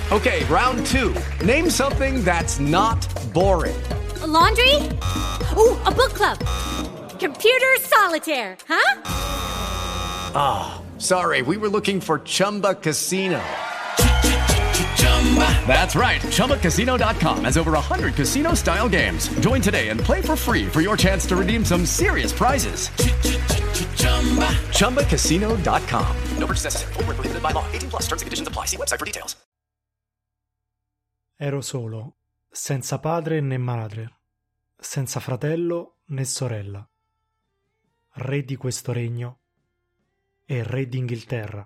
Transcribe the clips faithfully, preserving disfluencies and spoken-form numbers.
Okay, round two. Name something that's not boring. A laundry? Ooh, a book club. Computer solitaire, huh? Ah, oh, sorry, we were looking for Chumba Casino. That's right, Chumba Casino dot com has over one hundred casino-style games. Join today and play for free for your chance to redeem some serious prizes. Chumba Casino dot com. No purchase necessary. Void where prohibited by law. eighteen plus terms and conditions apply. See website for details. Ero solo, senza padre né madre, senza fratello né sorella, re di questo regno e re d'Inghilterra.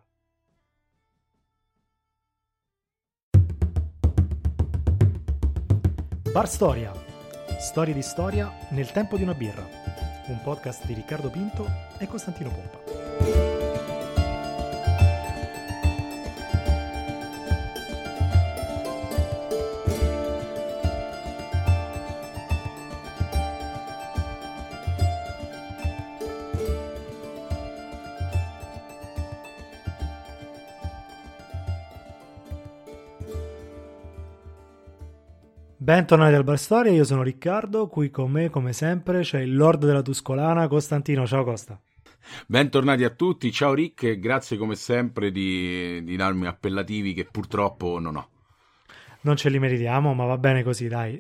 Bar Storia, storie di storia nel tempo di una birra, un podcast di Riccardo Pinto e Costantino Pompa. Bentornati al Bar Storia, io sono Riccardo, qui con me come sempre c'è il Lord della Tuscolana, Costantino. Ciao Costa. Bentornati a tutti, ciao Rick e grazie come sempre di, di darmi appellativi che purtroppo non ho. Non ce li meritiamo, ma va bene così, dai.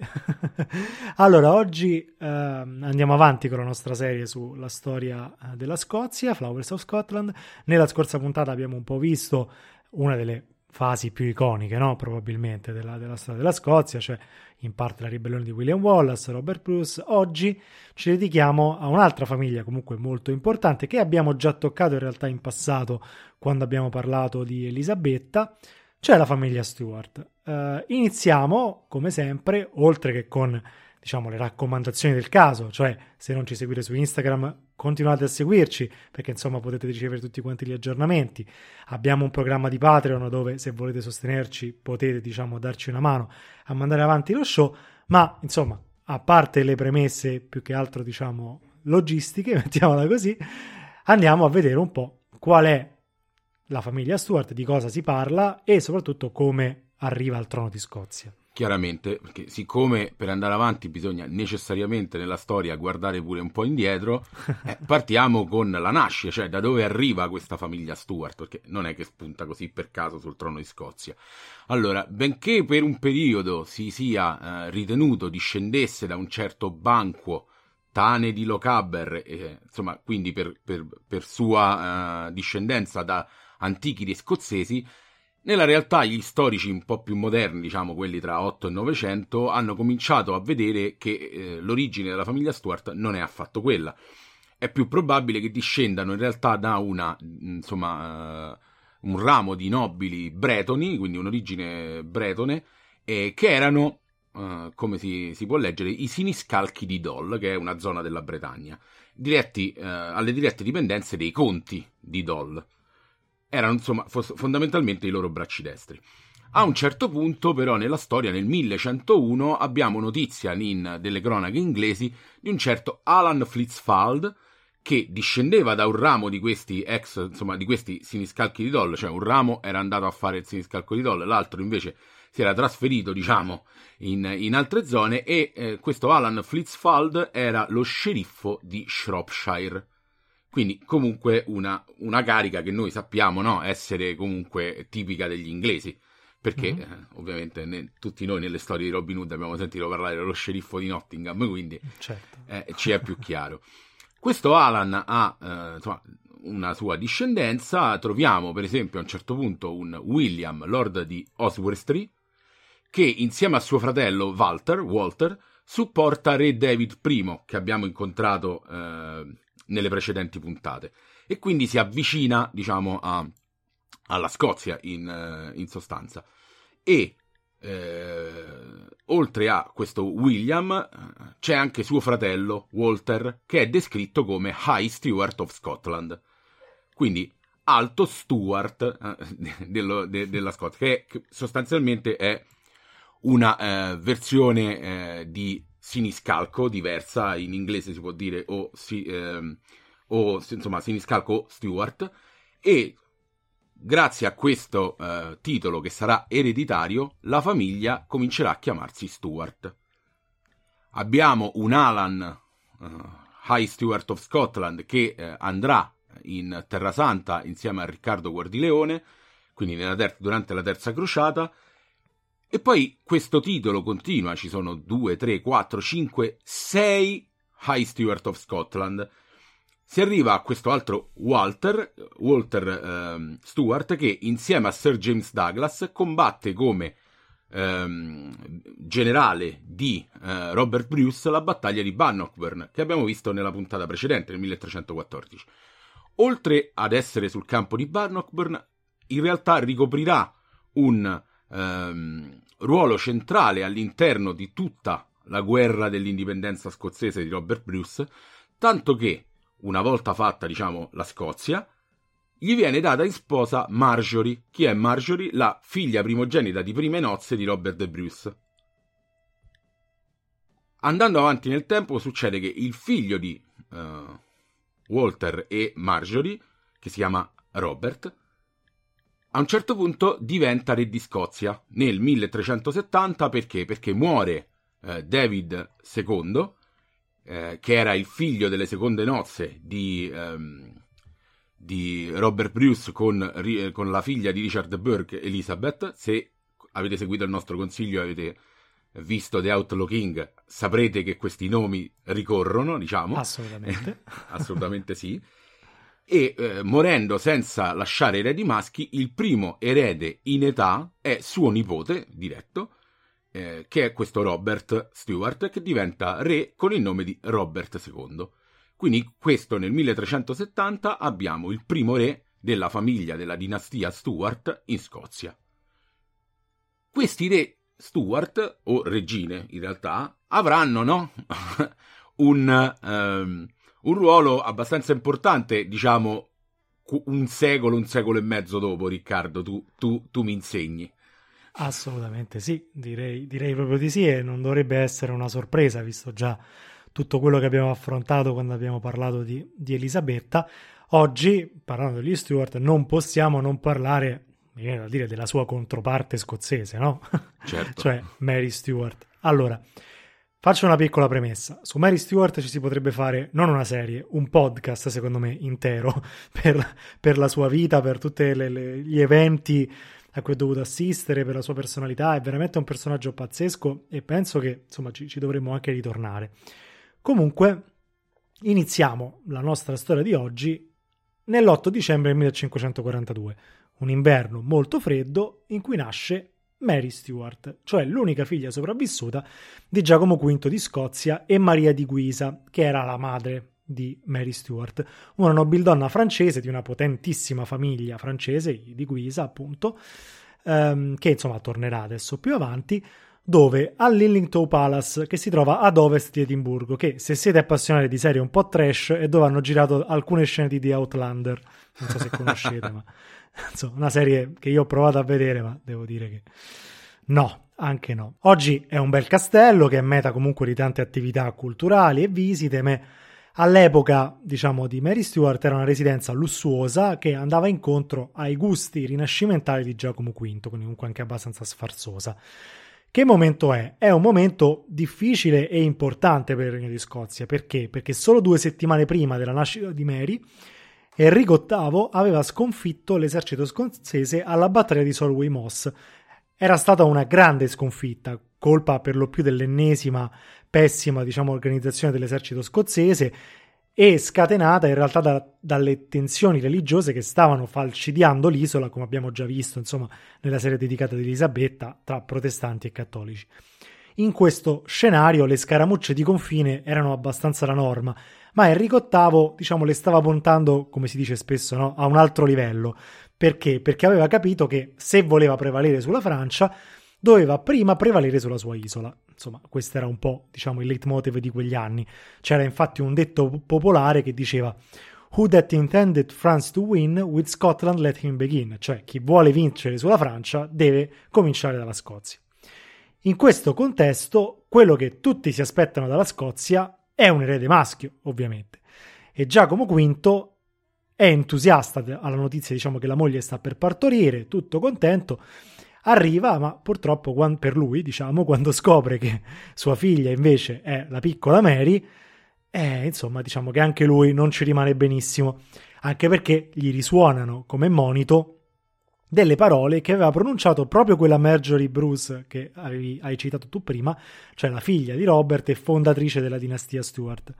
Allora, oggi eh, andiamo avanti con la nostra serie sulla storia della Scozia, Flowers of Scotland. Nella scorsa puntata abbiamo un po' visto una delle fasi più iconiche, no? Probabilmente della, della storia della Scozia, cioè in parte la ribellione di William Wallace, Robert Bruce. Oggi ci dedichiamo a un'altra famiglia comunque molto importante che abbiamo già toccato in realtà in passato quando abbiamo parlato di Elisabetta, cioè la famiglia Stuart. Uh, iniziamo come sempre, oltre che con diciamo le raccomandazioni del caso, cioè se non ci seguite su Instagram continuate a seguirci perché insomma potete ricevere tutti quanti gli aggiornamenti. Abbiamo un programma di Patreon dove se volete sostenerci potete diciamo darci una mano a mandare avanti lo show, ma insomma a parte le premesse più che altro diciamo logistiche, mettiamola così, andiamo a vedere un po' qual è la famiglia Stuart, di cosa si parla e soprattutto come arriva al trono di Scozia. Chiaramente, perché siccome per andare avanti bisogna necessariamente nella storia guardare pure un po' indietro, eh, partiamo con la nascita, cioè da dove arriva questa famiglia Stuart, perché non è che spunta così per caso sul trono di Scozia. Allora, benché per un periodo si sia eh, ritenuto discendesse da un certo banquo Tane di Lochaber, eh, insomma, quindi per, per, per sua eh, discendenza da antichi di scozzesi, nella realtà gli storici un po' più moderni, diciamo quelli tra otto e novecento, hanno cominciato a vedere che eh, l'origine della famiglia Stuart non è affatto quella. È più probabile che discendano in realtà da una, insomma, uh, un ramo di nobili bretoni, quindi un'origine bretone, eh, che erano, uh, come si, si può leggere, i siniscalchi di Dol, che è una zona della Bretagna, diretti uh, alle dirette dipendenze dei conti di Dol. Erano insomma fos- fondamentalmente i loro bracci destri. A un certo punto però nella storia, nel millecentouno, abbiamo notizia in delle cronache inglesi di un certo Alan Flitzfald che discendeva da un ramo di questi ex, insomma di questi siniscalchi di Dol, cioè un ramo era andato a fare il siniscalco di Dol, l'altro invece si era trasferito diciamo in, in altre zone e eh, questo Alan Flitzfald era lo sceriffo di Shropshire. Quindi comunque una, una carica che noi sappiamo no, essere comunque tipica degli inglesi, perché mm-hmm. eh, ovviamente ne, tutti noi nelle storie di Robin Hood abbiamo sentito parlare dello sceriffo di Nottingham, quindi certo. eh, ci è più chiaro. Questo Alan ha eh, insomma, una sua discendenza, troviamo per esempio a un certo punto un William, lord di Oswestry, che insieme a suo fratello Walter, Walter supporta re David I, che abbiamo incontrato eh, nelle precedenti puntate, e quindi si avvicina diciamo a, alla Scozia in, in sostanza e eh, oltre a questo William c'è anche suo fratello Walter che è descritto come High Steward of Scotland, quindi alto Stuart eh, dello, de, della Scozia, che, che sostanzialmente è una eh, versione eh, di siniscalco diversa, in inglese si può dire o, si, ehm, o insomma siniscalco Stuart, e grazie a questo eh, titolo che sarà ereditario, la famiglia comincerà a chiamarsi Stuart. Abbiamo un Alan, uh, High Steward of Scotland, che eh, andrà in Terra Santa insieme a Riccardo Guardileone, quindi nella ter- durante la terza crociata, e poi questo titolo continua, ci sono due, tre, quattro, cinque, sei High Steward of Scotland. Si arriva a questo altro Walter, Walter ehm, Stewart, che insieme a Sir James Douglas combatte come ehm, generale di eh, Robert Bruce la battaglia di Bannockburn, che abbiamo visto nella puntata precedente, nel milletrecentoquattordici. Oltre ad essere sul campo di Bannockburn, in realtà ricoprirà un ehm, ruolo centrale all'interno di tutta la guerra dell'indipendenza scozzese di Robert Bruce, tanto che, una volta fatta, diciamo, la Scozia, gli viene data in sposa Marjorie. Chi è Marjorie? La figlia primogenita di prime nozze di Robert de Bruce. Andando avanti nel tempo, succede che il figlio di uh, Walter e Marjorie, che si chiama Robert, a un certo punto diventa re di Scozia nel milletrecentosettanta. Perché? Perché muore uh, David secondo, Eh, che era il figlio delle seconde nozze di, ehm, di Robert Bruce con, ri, con la figlia di Richard Burke, Elizabeth. Se avete seguito il nostro consiglio e avete visto The Outlaw King, saprete che questi nomi ricorrono, diciamo. Assolutamente. Assolutamente sì. E eh, morendo senza lasciare eredi maschi, il primo erede in età è suo nipote diretto, Eh, che è questo Robert Stewart, che diventa re con il nome di Robert secondo. Quindi questo nel milletrecentosettanta abbiamo il primo re della famiglia della dinastia Stuart in Scozia. Questi re Stuart, o regine in realtà, avranno no? un, um, un ruolo abbastanza importante, diciamo un secolo, un secolo e mezzo dopo. Riccardo, tu, tu, tu mi insegni. Assolutamente sì, direi, direi proprio di sì, e non dovrebbe essere una sorpresa, visto già tutto quello che abbiamo affrontato quando abbiamo parlato di, di Elisabetta. Oggi, parlando degli Stuart, non possiamo non parlare, mi viene da dire, della sua controparte scozzese, no? Certo. Cioè Mary Stuart. Allora, faccio una piccola premessa. Su Mary Stuart ci si potrebbe fare non una serie, un podcast, secondo me, intero, per, per la sua vita, per tutti gli eventi a cui ho dovuto assistere, per la sua personalità. È veramente un personaggio pazzesco e penso che insomma ci, ci dovremmo anche ritornare. Comunque iniziamo la nostra storia di oggi nell'otto dicembre millecinquecentoquarantadue, un inverno molto freddo in cui nasce Mary Stuart, cioè l'unica figlia sopravvissuta di Giacomo quinto di Scozia e Maria di Guisa, che era la madre di Mary Stuart, una nobildonna francese di una potentissima famiglia francese di Guisa, appunto, ehm, che insomma tornerà adesso più avanti, dove a Lillington Palace, che si trova ad ovest di Edimburgo, che se siete appassionati di serie un po' trash è dove hanno girato alcune scene di The Outlander, non so se conoscete, ma insomma, una serie che io ho provato a vedere, ma devo dire che no, anche no. Oggi è un bel castello che è meta comunque di tante attività culturali e visite, ma all'epoca, diciamo, di Mary Stuart era una residenza lussuosa che andava incontro ai gusti rinascimentali di Giacomo quinto, quindi comunque anche abbastanza sfarzosa. Che momento è? È un momento difficile e importante per il Regno di Scozia. Perché? Perché solo due settimane prima della nascita di Mary, Enrico ottavo aveva sconfitto l'esercito scozzese alla battaglia di Solway Moss. Era stata una grande sconfitta, colpa per lo più dell'ennesima pessima, diciamo, organizzazione dell'esercito scozzese, e scatenata in realtà da, dalle tensioni religiose che stavano falcidiando l'isola, come abbiamo già visto, insomma, nella serie dedicata ad Elisabetta, tra protestanti e cattolici. In questo scenario le scaramucce di confine erano abbastanza la norma, ma Enrico ottavo, diciamo, le stava puntando, come si dice spesso, no? A un altro livello. Perché? Perché aveva capito che se voleva prevalere sulla Francia doveva prima prevalere sulla sua isola. Insomma, questo era un po', diciamo, il leitmotiv di quegli anni. C'era infatti un detto popolare che diceva "Who that intended France to win, with Scotland let him begin", cioè chi vuole vincere sulla Francia deve cominciare dalla Scozia. In questo contesto, quello che tutti si aspettano dalla Scozia è un erede maschio, ovviamente. E Giacomo quinto è entusiasta alla notizia, diciamo, che la moglie sta per partorire, tutto contento. Arriva, ma purtroppo per lui, diciamo, quando scopre che sua figlia invece è la piccola Mary, eh, insomma, diciamo che anche lui non ci rimane benissimo, anche perché gli risuonano come monito delle parole che aveva pronunciato proprio quella Marjorie Bruce che avevi, hai citato tu prima, cioè la figlia di Robert e fondatrice della dinastia Stuart.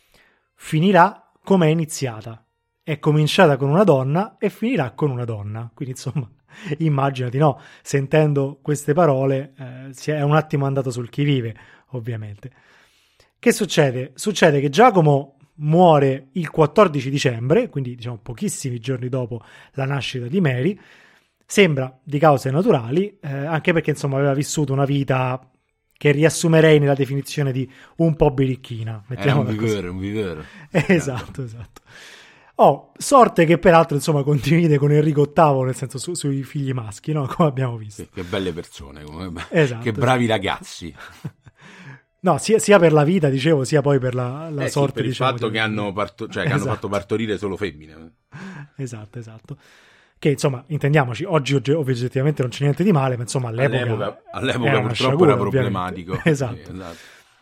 Finirà come è iniziata. È cominciata con una donna e finirà con una donna. Quindi, insomma, immaginati, no? Sentendo queste parole eh, si è un attimo andato sul chi vive, ovviamente. Che succede? Succede che Giacomo muore il quattordici dicembre, quindi diciamo pochissimi giorni dopo la nascita di Mary. Sembra di cause naturali, eh, anche perché insomma aveva vissuto una vita che riassumerei nella definizione di un po' birichina. Era un vivere, un vivere. Esatto, esatto. Oh, sorte che peraltro insomma condivide con Enrico ottavo, nel senso su, sui figli maschi, no? Come abbiamo visto. Che, che belle persone, come... esatto, che bravi esatto. ragazzi. No, sia, sia per la vita, dicevo, sia poi per la, la eh sorte, sì, per il diciamo, fatto di... che, hanno, parto... cioè, che esatto. hanno fatto partorire solo femmine. Esatto, esatto. Che insomma, intendiamoci, oggi oggettivamente non c'è niente di male, ma insomma all'epoca, all'epoca, all'epoca era purtroppo sciagura, era problematico. Esatto. Sì, esatto.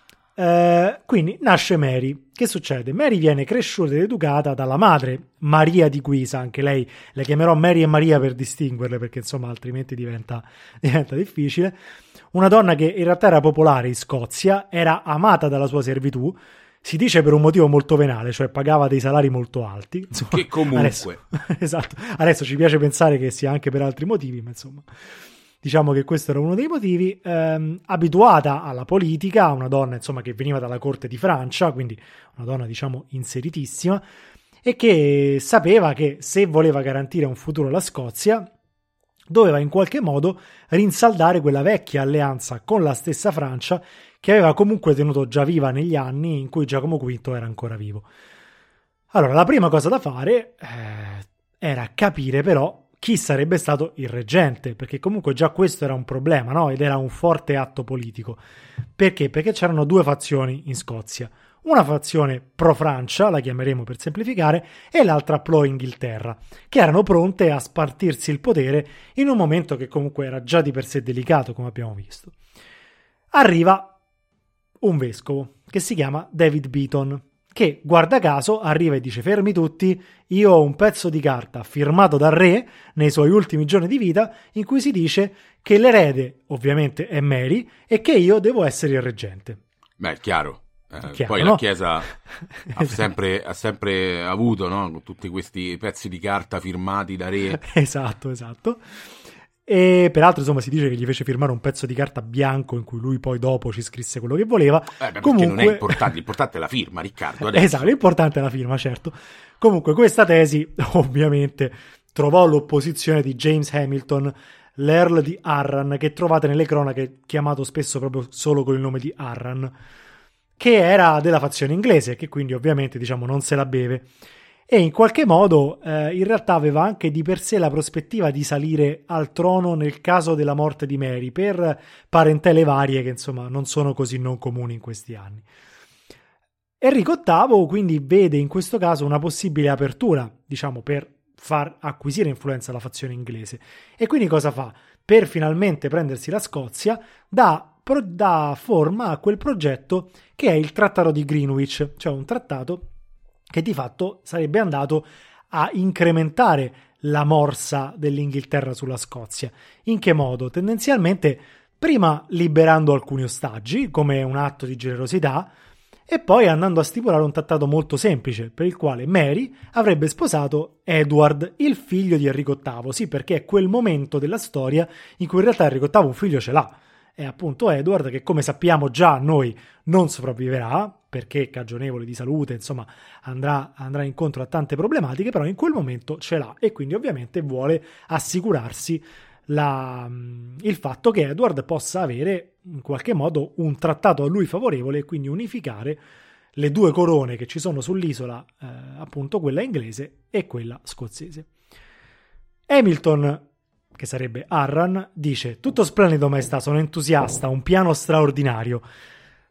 Eh, quindi nasce Mary. Che succede? Mary viene cresciuta ed educata dalla madre, Maria di Guisa, anche lei le chiamerò Mary e Maria per distinguerle, perché insomma altrimenti diventa, diventa difficile. Una donna che in realtà era popolare in Scozia, era amata dalla sua servitù, si dice per un motivo molto venale, cioè pagava dei salari molto alti. Insomma, che comunque. Adesso, esatto. Adesso ci piace pensare che sia anche per altri motivi, ma insomma, diciamo che questo era uno dei motivi. Ehm, abituata alla politica, una donna insomma che veniva dalla corte di Francia, quindi una donna diciamo inseritissima, e che sapeva che se voleva garantire un futuro alla Scozia doveva in qualche modo rinsaldare quella vecchia alleanza con la stessa Francia che aveva comunque tenuto già viva negli anni in cui Giacomo quinto era ancora vivo. Allora, la prima cosa da fare eh, era capire però chi sarebbe stato il reggente, perché comunque già questo era un problema, no? Ed era un forte atto politico. Perché? Perché c'erano due fazioni in Scozia. Una fazione pro-Francia, la chiameremo per semplificare, e l'altra pro-Inghilterra, che erano pronte a spartirsi il potere in un momento che comunque era già di per sé delicato, come abbiamo visto. Arriva un vescovo che si chiama David Beaton, che guarda caso arriva e dice: fermi tutti, io ho un pezzo di carta firmato dal re nei suoi ultimi giorni di vita in cui si dice che l'erede ovviamente è Mary e che io devo essere il reggente. Beh, è chiaro. Eh, chiaro, poi no? la Chiesa ha, sempre, ha sempre avuto, no? Con tutti questi pezzi di carta firmati da re. Esatto, esatto. E peraltro insomma si dice che gli fece firmare un pezzo di carta bianco in cui lui poi dopo ci scrisse quello che voleva. Eh beh, Comunque non è importante, l'importante è la firma, Riccardo. Adesso. Esatto, l'importante è la firma, certo. Comunque questa tesi ovviamente trovò l'opposizione di James Hamilton, l'Earl di Arran, che trovate nelle cronache chiamato spesso proprio solo con il nome di Arran, che era della fazione inglese, che quindi ovviamente diciamo non se la beve. E in qualche modo eh, in realtà aveva anche di per sé la prospettiva di salire al trono nel caso della morte di Mary, per parentele varie che insomma non sono così non comuni in questi anni. Enrico ottavo quindi vede in questo caso una possibile apertura, diciamo, per far acquisire influenza alla fazione inglese. E quindi cosa fa? Per finalmente prendersi la Scozia, dà, pro, dà forma a quel progetto che è il Trattato di Greenwich, cioè un trattato che di fatto sarebbe andato a incrementare la morsa dell'Inghilterra sulla Scozia. In che modo? Tendenzialmente prima liberando alcuni ostaggi come un atto di generosità e poi andando a stipulare un trattato molto semplice per il quale Mary avrebbe sposato Edward, il figlio di Enrico ottavo. Sì, perché è quel momento della storia in cui in realtà Enrico ottavo un figlio ce l'ha. È appunto Edward, che come sappiamo già noi non sopravviverà perché cagionevole di salute, insomma andrà, andrà incontro a tante problematiche, però in quel momento ce l'ha e quindi ovviamente vuole assicurarsi la, il fatto che Edward possa avere in qualche modo un trattato a lui favorevole e quindi unificare le due corone che ci sono sull'isola, eh, appunto quella inglese e quella scozzese. Hamilton, che sarebbe Arran, dice: tutto splendido maestà, sono entusiasta, un piano straordinario.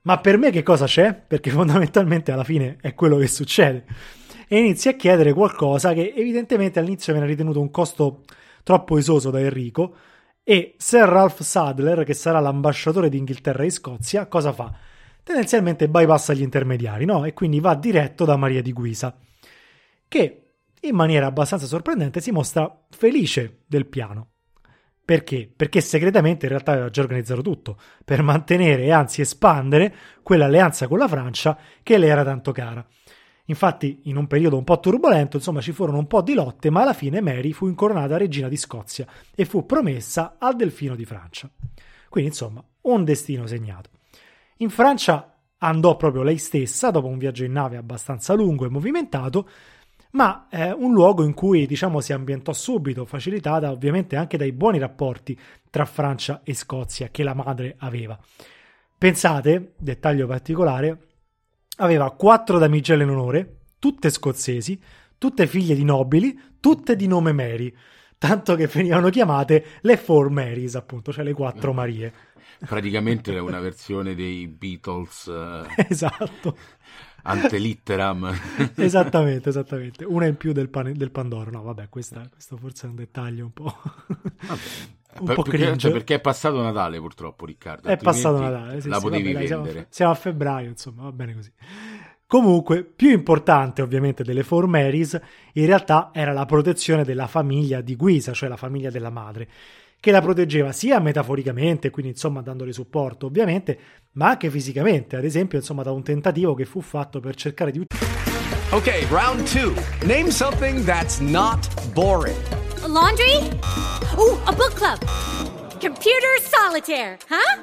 Ma per me che cosa c'è? Perché fondamentalmente alla fine è quello che succede. E inizi a chiedere qualcosa che evidentemente all'inizio viene ritenuto un costo troppo esoso da Enrico, e Sir Ralph Sadler, che sarà l'ambasciatore d'Inghilterra e Scozia, cosa fa? Tendenzialmente bypassa gli intermediari, no? E quindi va diretto da Maria di Guisa, che in maniera abbastanza sorprendente si mostra felice del piano. Perché? Perché segretamente in realtà aveva già organizzato tutto per mantenere e anzi espandere quell'alleanza con la Francia che le era tanto cara. Infatti, in un periodo un po' turbolento, insomma, ci furono un po' di lotte, ma alla fine Mary fu incoronata regina di Scozia e fu promessa al Delfino di Francia. Quindi, insomma, un destino segnato. In Francia andò proprio lei stessa, dopo un viaggio in nave abbastanza lungo e movimentato, ma è un luogo in cui, diciamo, si ambientò subito, facilitata ovviamente anche dai buoni rapporti tra Francia e Scozia che la madre aveva. Pensate, dettaglio particolare, aveva quattro damigelle in onore, tutte scozzesi, tutte figlie di nobili, tutte di nome Mary, tanto che venivano chiamate le Four Marys, appunto, cioè le quattro Marie. Praticamente è una versione dei Beatles. Uh... Esatto. Ante litteram. esattamente, esattamente. Una in più del, pan- del Pandoro. No, vabbè, questa, questo forse è un dettaglio un po'... Vabbè. un per, po' perché, cioè, perché è passato Natale purtroppo, Riccardo. È passato Natale, sì, la sì, potevi vabbè, dai, vendere. siamo, siamo a febbraio, insomma, va bene così. Comunque, più importante ovviamente delle Four Marys, in realtà era la protezione della famiglia di Guisa, cioè la famiglia della madre, che la proteggeva sia metaforicamente, quindi insomma dandole supporto ovviamente, ma anche fisicamente, ad esempio insomma da un tentativo che fu fatto per cercare di uccidere. Ok, round two. Name something that's not boring. A laundry? Ooh, a book club. Computer solitaire, huh?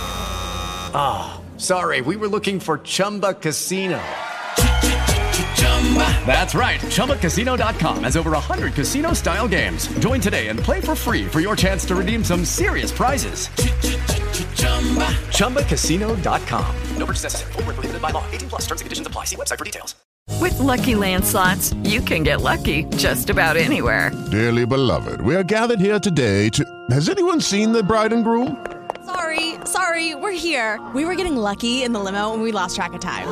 Ah, oh, sorry, we were looking for Chumba Casino. That's right. Chumba Casino dot com has over one hundred casino-style games. Join today and play for free for your chance to redeem some serious prizes. Chumba Casino dot com. No purchase necessary. Void where prohibited by law. eighteen plus terms and conditions apply. See website for details. With Lucky Land Slots, you can get lucky just about anywhere. Dearly beloved, we are gathered here today to... Has anyone seen the bride and groom? Sorry, sorry, we're here. We were getting lucky in the limo and we lost track of time.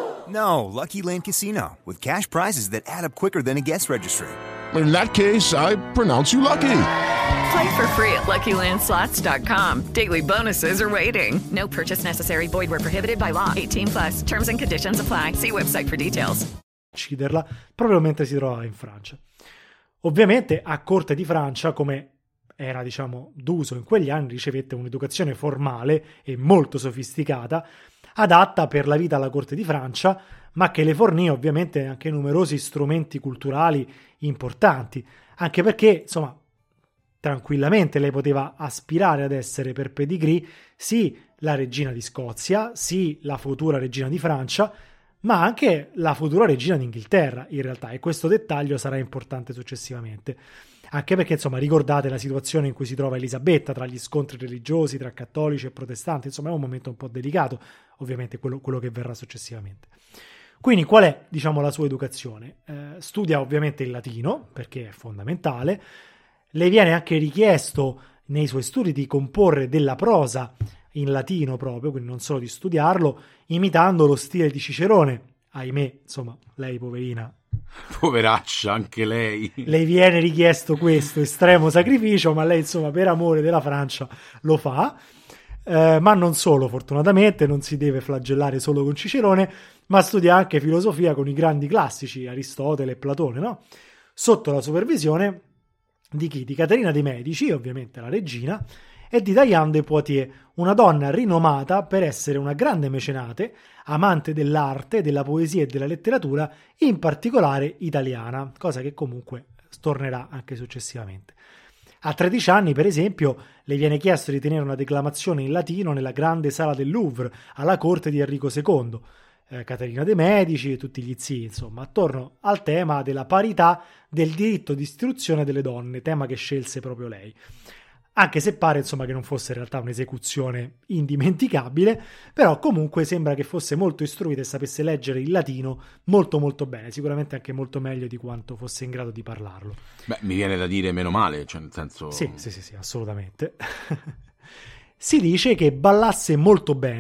No, Lucky Land Casino, with cash prizes that add up quicker than a guest registry. In that case, I pronounce you lucky. Play for free at Lucky Land Slots dot com. Daily bonuses are waiting. No purchase necessary. Void where prohibited by law. eighteen plus. Terms and conditions apply. See website for details. Ucciderla proprio mentre si trovava in Francia. Ovviamente a corte di Francia, come era diciamo d'uso in quegli anni, ricevette un'educazione formale e molto sofisticata, adatta per la vita alla corte di Francia, ma che le fornì ovviamente anche numerosi strumenti culturali importanti, anche perché, insomma, tranquillamente lei poteva aspirare ad essere per pedigree sì la regina di Scozia, sì la futura regina di Francia, ma anche la futura regina d'Inghilterra, in realtà, e questo dettaglio sarà importante successivamente. Anche perché, insomma, ricordate la situazione in cui si trova Elisabetta tra gli scontri religiosi, tra cattolici e protestanti, insomma è un momento un po' delicato, ovviamente quello, quello che verrà successivamente. Quindi qual è, diciamo, la sua educazione? Eh, studia ovviamente il latino, perché è fondamentale, le viene anche richiesto nei suoi studi di comporre della prosa in latino proprio, quindi non solo di studiarlo, imitando lo stile di Cicerone. Ahimè, insomma, lei poverina, poveraccia, anche lei. Le viene richiesto questo estremo sacrificio, ma lei, insomma, per amore della Francia lo fa. Eh, ma non solo, fortunatamente, non si deve flagellare solo con Cicerone, ma studia anche filosofia con i grandi classici, Aristotele e Platone, no? Sotto la supervisione di chi? Di Caterina de' Medici, ovviamente la regina, e di Diane de Poitiers, una donna rinomata per essere una grande mecenate, amante dell'arte, della poesia e della letteratura, in particolare italiana, cosa che comunque tornerà anche successivamente. A tredici anni, per esempio, le viene chiesto di tenere una declamazione in latino nella grande sala del Louvre, alla corte di Enrico secondo, eh, Caterina de' Medici e tutti gli zii, insomma, attorno al tema della parità del diritto di istruzione delle donne, tema che scelse proprio lei. Anche se pare, insomma, che non fosse in realtà un'esecuzione indimenticabile, però comunque sembra che fosse molto istruita e sapesse leggere il latino molto molto bene, sicuramente anche molto meglio di quanto fosse in grado di parlarlo. Beh, mi viene da dire meno male, cioè nel senso... Sì, sì, sì, sì, assolutamente. Si dice che ballasse molto bene,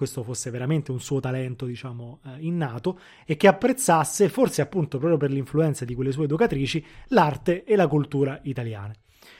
questo fosse veramente un suo talento, diciamo, eh, innato, e che apprezzasse, forse appunto proprio per l'influenza di quelle sue educatrici, l'arte e la cultura italiane.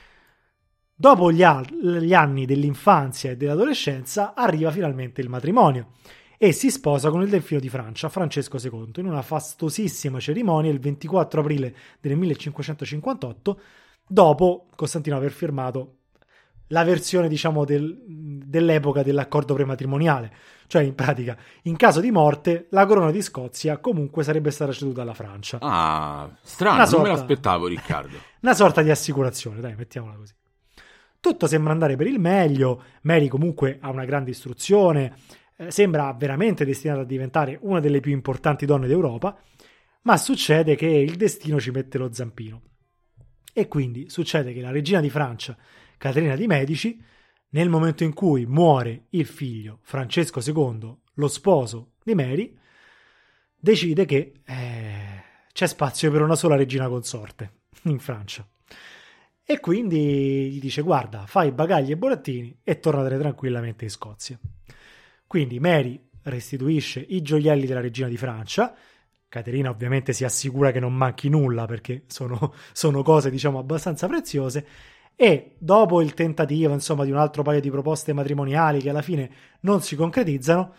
Dopo gli, a- gli anni dell'infanzia e dell'adolescenza arriva finalmente il matrimonio e si sposa con il delfino di Francia, Francesco secondo, in una fastosissima cerimonia il ventiquattro aprile del millecinquecentocinquantotto, dopo Costantino aver firmato la versione, diciamo, del, dell'epoca dell'accordo prematrimoniale, cioè in pratica, in caso di morte, la corona di Scozia comunque sarebbe stata ceduta alla Francia. Ah, strano, Una non sorta- me l'aspettavo, Riccardo. Una sorta di assicurazione, dai, mettiamola così. Tutto sembra andare per il meglio, Mary comunque ha una grande istruzione, eh, sembra veramente destinata a diventare una delle più importanti donne d'Europa, ma succede che il destino ci mette lo zampino. E quindi succede che la regina di Francia, Caterina di Medici, nel momento in cui muore il figlio Francesco secondo, lo sposo di Mary, decide che eh, c'è spazio per una sola regina consorte in Francia. E quindi gli dice: guarda, fai bagagli e burattini e tornate tranquillamente in Scozia. Quindi Mary restituisce i gioielli della regina di Francia. Caterina ovviamente si assicura che non manchi nulla, perché sono, sono cose, diciamo, abbastanza preziose. E dopo il tentativo, insomma, di un altro paio di proposte matrimoniali che alla fine non si concretizzano,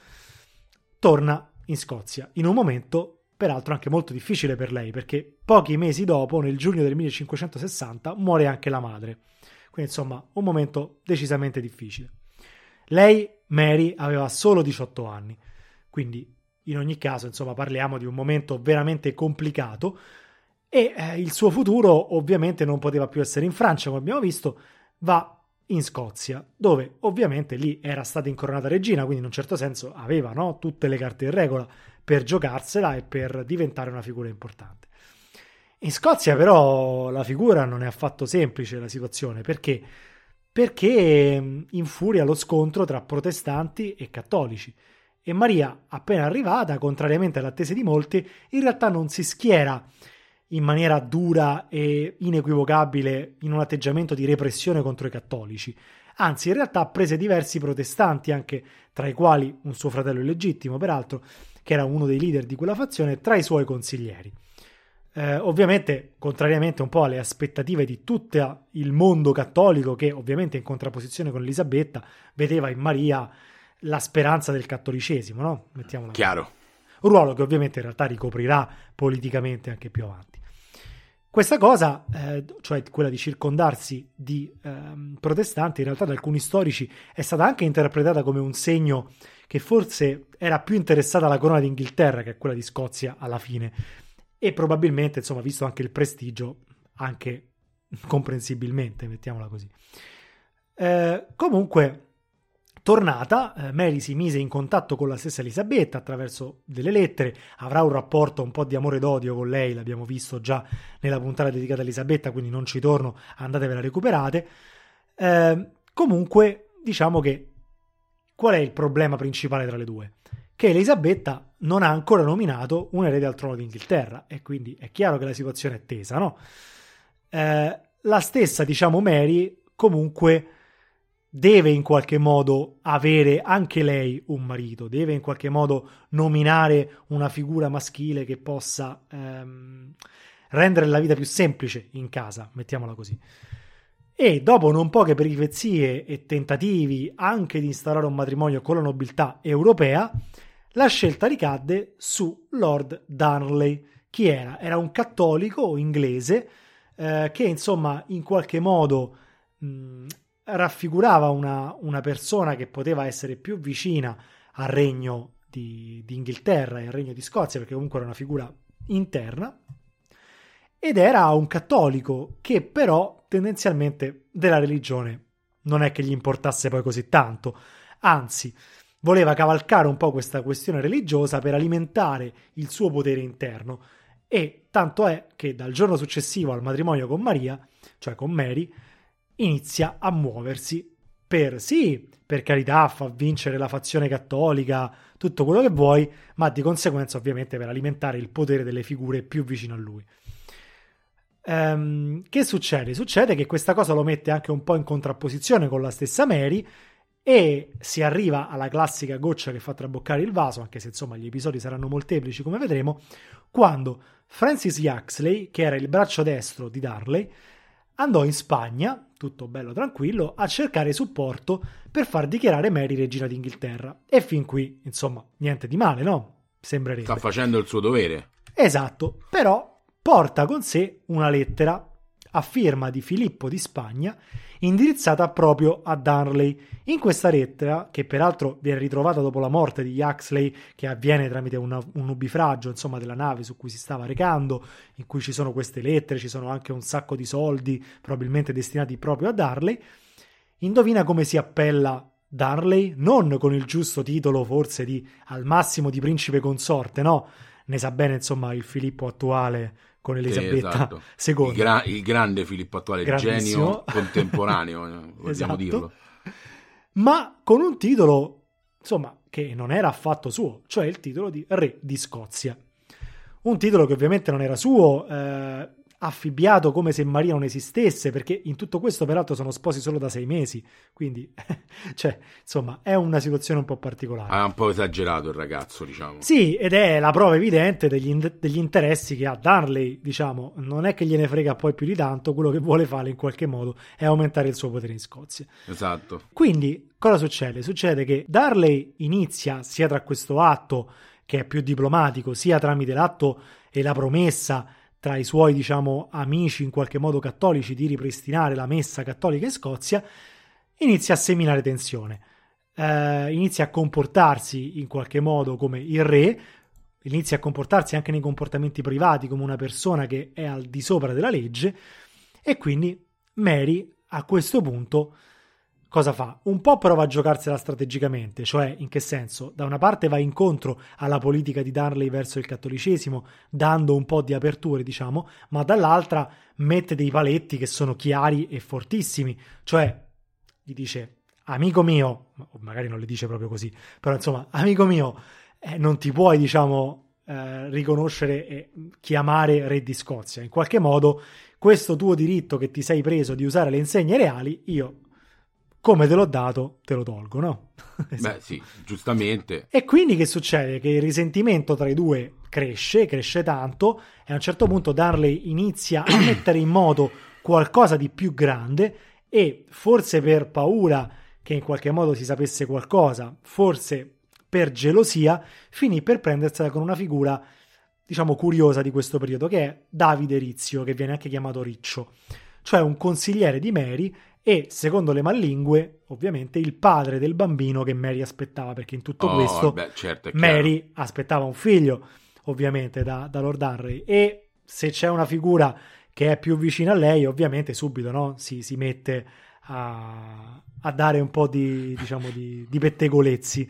torna in Scozia, in un momento peraltro anche molto difficile per lei, perché pochi mesi dopo, nel giugno del millecinquecentosessanta, muore anche la madre. Quindi insomma un momento decisamente difficile. Lei, Mary, aveva solo diciotto anni, quindi in ogni caso insomma parliamo di un momento veramente complicato. E eh, il suo futuro ovviamente non poteva più essere in Francia, come abbiamo visto, va in Scozia, dove ovviamente lì era stata incoronata regina, quindi in un certo senso aveva, no, tutte le carte in regola per giocarsela e per diventare una figura importante. In Scozia però la figura non è affatto semplice, la situazione, perché? Perché infuria lo scontro tra protestanti e cattolici. E Maria, appena arrivata, contrariamente alle attese di molti, in realtà non si schiera in maniera dura e inequivocabile in un atteggiamento di repressione contro i cattolici. Anzi, in realtà prese diversi protestanti, anche tra i quali un suo fratello illegittimo, peraltro, che era uno dei leader di quella fazione, tra i suoi consiglieri. Eh, ovviamente, contrariamente un po' alle aspettative di tutto il mondo cattolico, che ovviamente in contrapposizione con Elisabetta vedeva in Maria la speranza del cattolicesimo, no? Mettiamola così. Chiaro. Un ruolo che ovviamente in realtà ricoprirà politicamente anche più avanti. Questa cosa, eh, cioè quella di circondarsi di eh, protestanti, in realtà da alcuni storici è stata anche interpretata come un segno che forse era più interessata alla corona d'Inghilterra che a quella di Scozia alla fine, e probabilmente, insomma, visto anche il prestigio, anche comprensibilmente, mettiamola così. Eh, comunque, tornata, eh, Mary si mise in contatto con la stessa Elisabetta attraverso delle lettere, avrà un rapporto un po' di amore d'odio con lei, l'abbiamo visto già nella puntata dedicata a Elisabetta, quindi non ci torno, andatevela recuperate. Eh, comunque, diciamo che qual è il problema principale tra le due? Che Elisabetta non ha ancora nominato un erede al trono d'Inghilterra, e quindi è chiaro che la situazione è tesa, no? Eh, la stessa, diciamo, Mary comunque deve in qualche modo avere anche lei un marito, deve in qualche modo nominare una figura maschile che possa ehm, rendere la vita più semplice in casa, mettiamola così. E dopo non poche peripezie e tentativi anche di instaurare un matrimonio con la nobiltà europea, la scelta ricadde su Lord Darnley. Chi era? Era un cattolico inglese eh, che insomma in qualche modo mh, raffigurava una, una persona che poteva essere più vicina al regno di, di Inghilterra e al regno di Scozia, perché comunque era una figura interna, ed era un cattolico che però tendenzialmente della religione non è che gli importasse poi così tanto, anzi voleva cavalcare un po' questa questione religiosa per alimentare il suo potere interno, e tanto è che dal giorno successivo al matrimonio con Maria, cioè con Mary, inizia a muoversi per, sì, per carità, fa vincere la fazione cattolica, tutto quello che vuoi, ma di conseguenza ovviamente per alimentare il potere delle figure più vicine a lui. Ehm, che succede? Succede che questa cosa lo mette anche un po' in contrapposizione con la stessa Mary, e si arriva alla classica goccia che fa traboccare il vaso, anche se insomma gli episodi saranno molteplici come vedremo, quando Francis Yaxley, che era il braccio destro di Darley, andò in Spagna, tutto bello tranquillo, a cercare supporto per far dichiarare Mary regina d'Inghilterra. E fin qui, insomma, niente di male, no? Sembrerebbe. Sta facendo il suo dovere. Esatto, però porta con sé una lettera a firma di Filippo di Spagna, indirizzata proprio a Darnley. In questa lettera, che peraltro viene ritrovata dopo la morte di Yaxley, che avviene tramite una, un nubifragio, insomma, della nave su cui si stava recando, in cui ci sono queste lettere, ci sono anche un sacco di soldi, probabilmente destinati proprio a Darnley. Indovina come si appella Darnley? Non con il giusto titolo, forse, di al massimo di principe consorte, no? Ne sa bene, insomma, il Filippo attuale con Elisabetta sì, esatto. seconda. Il, gra- il grande Filippo attuale, il genio contemporaneo, vogliamo esatto. dirlo. Ma con un titolo, insomma, che non era affatto suo, cioè il titolo di Re di Scozia. Un titolo che ovviamente non era suo, eh, affibbiato come se Maria non esistesse, perché in tutto questo peraltro sono sposi solo da sei mesi, quindi cioè insomma è una situazione un po' particolare. Ha un po' esagerato il ragazzo, diciamo. Sì, ed è la prova evidente degli, in- degli interessi che ha Darnley, diciamo. Non è che gliene frega poi più di tanto, quello che vuole fare in qualche modo è aumentare il suo potere in Scozia. Esatto. Quindi cosa succede? Succede che Darnley inizia sia tra questo atto che è più diplomatico, sia tramite l'atto e la promessa tra i suoi, diciamo, amici in qualche modo cattolici di ripristinare la messa cattolica in Scozia, inizia a seminare tensione. Eh, inizia a comportarsi in qualche modo come il re, inizia a comportarsi anche nei comportamenti privati come una persona che è al di sopra della legge, e quindi Mary a questo punto cosa fa? Un po' prova a giocarsela strategicamente, cioè in che senso? Da una parte va incontro alla politica di Darnley verso il cattolicesimo, dando un po' di aperture, diciamo, ma dall'altra mette dei paletti che sono chiari e fortissimi, cioè gli dice: amico mio, magari non le dice proprio così, però insomma, amico mio, eh, non ti puoi, diciamo, eh, riconoscere e chiamare re di Scozia. In qualche modo, questo tuo diritto che ti sei preso di usare le insegne reali, io, come te l'ho dato, te lo tolgo, no? Beh, sì, giustamente. E quindi che succede? Che il risentimento tra i due cresce, cresce tanto, e a un certo punto Darnley inizia a mettere in moto qualcosa di più grande, e forse per paura che in qualche modo si sapesse qualcosa, forse per gelosia, finì per prendersela con una figura, diciamo, curiosa di questo periodo, che è Davide Rizzio, che viene anche chiamato Riccio, cioè un consigliere di Mary, e secondo le mallingue ovviamente il padre del bambino che Mary aspettava, perché in tutto oh, questo beh, certo, Mary aspettava un figlio ovviamente da, da Lord Darnley, e se c'è una figura che è più vicina a lei ovviamente subito, no? si, si mette a, a dare un po' di, diciamo, di, di pettegolezzi.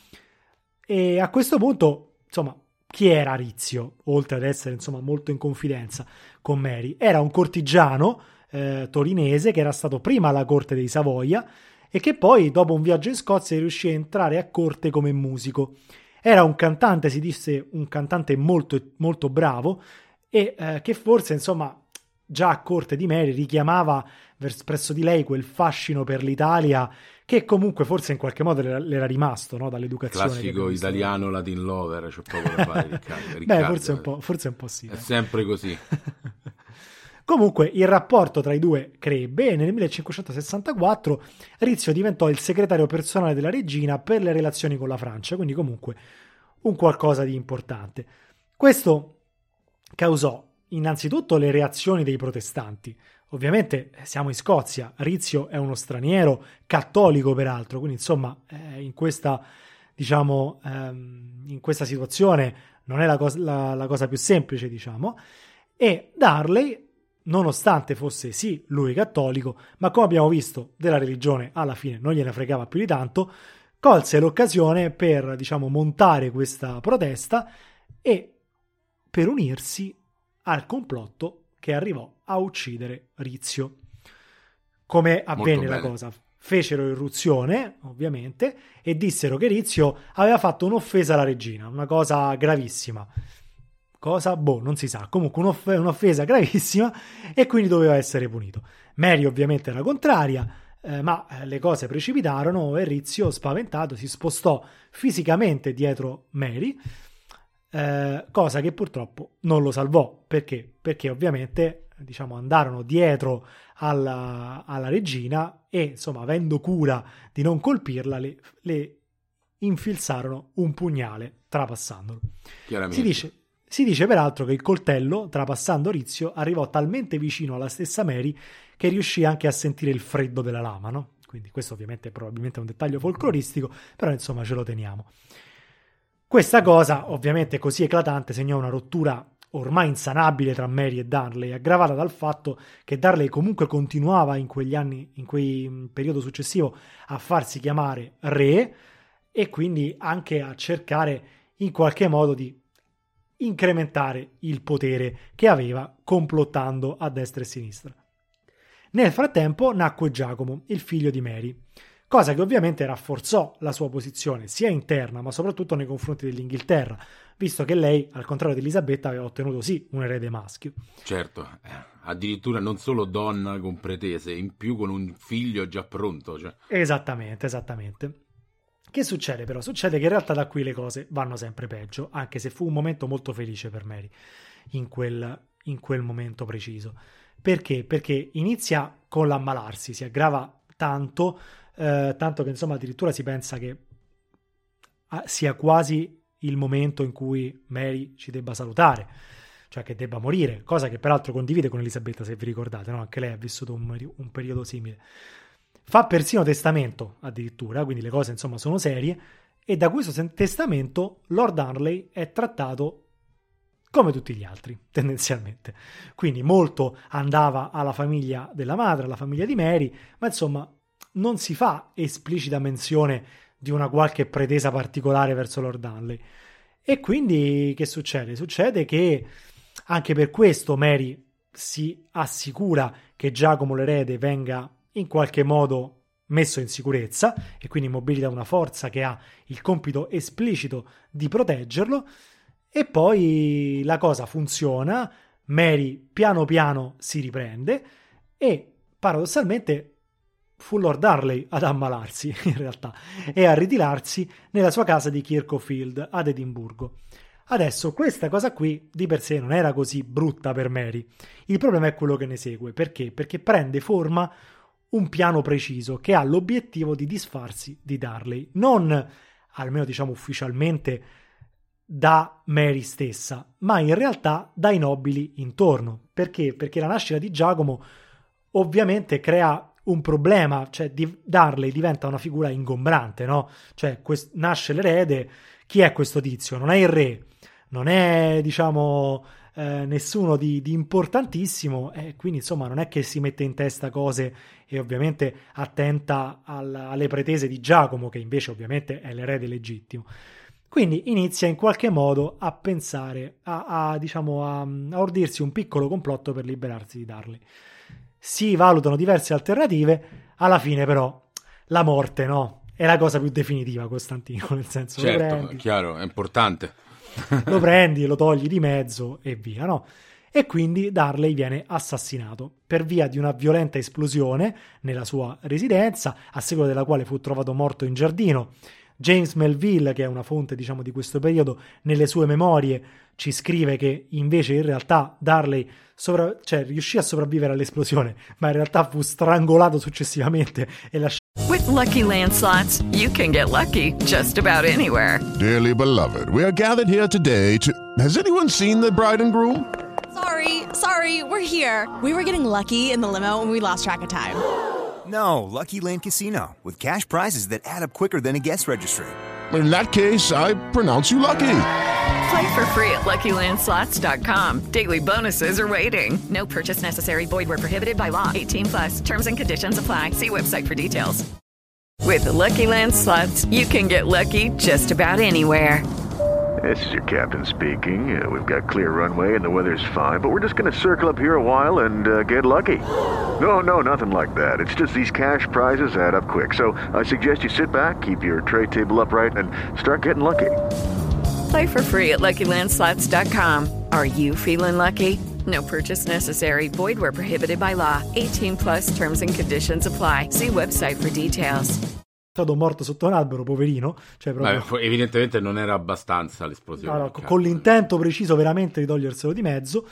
E a questo punto, insomma, chi era Rizzio, oltre ad essere, insomma, molto in confidenza con Mary? Era un cortigiano eh, torinese che era stato prima alla corte dei Savoia e che poi, dopo un viaggio in Scozia, riuscì a entrare a corte come musico. Era un cantante, si disse un cantante molto, molto bravo, e eh, che forse, insomma, già a corte di Mary richiamava presso di lei quel fascino per l'Italia che comunque forse in qualche modo le era rimasto, no? Dall'educazione. Classico italiano Latin lover, c'è poco da fare, Riccardo. Riccardo. Beh, forse un po', forse un po' sì. È eh. sempre così. Comunque il rapporto tra i due crebbe e nel millecinquecentosessantaquattro Rizzio diventò il segretario personale della regina per le relazioni con la Francia, quindi comunque un qualcosa di importante. Questo causò innanzitutto le reazioni dei protestanti. Ovviamente siamo in Scozia, Rizzio è uno straniero, cattolico peraltro, quindi insomma eh, in questa, diciamo, ehm, in questa situazione non è la, cos- la, la cosa più semplice, diciamo, e Darnley, nonostante fosse sì lui cattolico, ma come abbiamo visto della religione alla fine non gliene fregava più di tanto, colse l'occasione per, diciamo, montare questa protesta e per unirsi al complotto che arrivò a uccidere Rizzio. Come avvenne la cosa? Fecero irruzione, ovviamente, e dissero che Rizzio aveva fatto un'offesa alla regina, una cosa gravissima. Cosa? Boh, non si sa. Comunque un'off- un'offesa gravissima, e quindi doveva essere punito. Mary ovviamente era contraria, eh, ma le cose precipitarono e Rizzio, spaventato, si spostò fisicamente dietro Mary, eh, cosa che purtroppo non lo salvò. Perché? Perché ovviamente, diciamo, andarono dietro alla, alla regina e, insomma, avendo cura di non colpirla, le, le infilzarono un pugnale trapassandolo. Si dice, si dice peraltro che il coltello, trapassando Rizzio, arrivò talmente vicino alla stessa Mary che riuscì anche a sentire il freddo della lama, no? Quindi questo ovviamente è probabilmente un dettaglio folcloristico, però insomma ce lo teniamo. Questa cosa, ovviamente così eclatante, segnò una rottura ormai insanabile tra Mary e Darley, aggravata dal fatto che Darley comunque continuava in quegli anni, in quel periodo successivo, a farsi chiamare re e quindi anche a cercare in qualche modo di incrementare il potere che aveva, complottando a destra e a sinistra. Nel frattempo nacque Giacomo, il figlio di Mary, cosa che ovviamente rafforzò la sua posizione sia interna ma soprattutto nei confronti dell'Inghilterra, visto che lei, al contrario di Elisabetta, aveva ottenuto sì un erede maschio. Certo, addirittura non solo donna con pretese, in più con un figlio già pronto. Cioè. Esattamente, esattamente. Che succede però? Succede che in realtà da qui le cose vanno sempre peggio, anche se fu un momento molto felice per Mary in quel, in quel momento preciso. Perché? Perché inizia con l'ammalarsi, si aggrava tanto, eh, tanto che insomma addirittura si pensa che sia quasi il momento in cui Mary ci debba salutare, cioè che debba morire, cosa che peraltro condivide con Elisabetta, se vi ricordate, no? Anche lei ha vissuto un, un periodo simile. Fa persino testamento addirittura, quindi le cose insomma sono serie, e da questo testamento Lord Darnley è trattato come tutti gli altri, tendenzialmente. Quindi molto andava alla famiglia della madre, alla famiglia di Mary, ma insomma non si fa esplicita menzione di una qualche pretesa particolare verso Lord Darnley. E quindi che succede? Succede che anche per questo Mary si assicura che Giacomo l'erede venga in qualche modo messo in sicurezza e quindi mobilita una forza che ha il compito esplicito di proteggerlo. E poi la cosa funziona, Mary piano piano si riprende e paradossalmente fu Lord Darnley ad ammalarsi in realtà e a ritirarsi nella sua casa di Kirkfield ad Edimburgo. Adesso questa cosa qui di per sé non era così brutta per Mary, il problema è quello che ne segue. Perché? Perché prende forma un piano preciso che ha l'obiettivo di disfarsi di Darnley, non almeno diciamo ufficialmente da Mary stessa, ma in realtà dai nobili intorno. Perché? Perché la nascita di Giacomo ovviamente crea un problema, cioè di Darnley diventa una figura ingombrante, no? Cioè quest- nasce l'erede, chi è questo tizio? Non è il re, non è diciamo eh, nessuno di, di importantissimo, e quindi insomma non è che si mette in testa cose e ovviamente attenta al, alle pretese di Giacomo, che invece ovviamente è l'erede legittimo. Quindi inizia in qualche modo a pensare, a, a diciamo a, a ordirsi un piccolo complotto per liberarsi di Darnley. Si valutano diverse alternative, alla fine però la morte, no? È la cosa più definitiva, Costantino, nel senso certo, lo prendi, è chiaro, è importante. lo prendi, lo togli di mezzo e via, no? E quindi Darnley viene assassinato per via di una violenta esplosione nella sua residenza, a seguito della quale fu trovato morto in giardino. James Melville, che è una fonte diciamo di questo periodo, nelle sue memorie ci scrive che invece in realtà Darnley sovra- cioè, riuscì a sopravvivere all'esplosione, ma in realtà fu strangolato successivamente e lasciato. With Lucky Land Slots, you can get lucky just about anywhere. Dearly beloved, we are gathered here today to... Has anyone seen the bride and groom? Sorry, sorry, we're here. We were getting lucky in the limo and we lost track of time. No, Lucky Land Casino, with cash prizes that add up quicker than a guest registry. In that case, I pronounce you lucky. Play for free at Lucky Land Slots dot com. Daily bonuses are waiting. No purchase necessary. Void where prohibited by law. eighteen plus. Terms and conditions apply. See website for details. With the Lucky Land Slots, you can get lucky just about anywhere. This is your captain speaking. Uh, we've got clear runway and the weather's fine, but we're just going to circle up here a while and uh, get lucky. No, no, nothing like that. It's just these cash prizes add up quick. So I suggest you sit back, keep your tray table upright, and start getting lucky. Play for free at Lucky Land Slots dot com. Are you feeling lucky? No purchase necessary. Void where prohibited by law. eighteen plus terms and conditions apply. See website for details. È stato morto sotto un albero, poverino. Cioè proprio... Beh, evidentemente non era abbastanza l'esplosione. No, no, con l'intento preciso veramente di toglierselo di mezzo.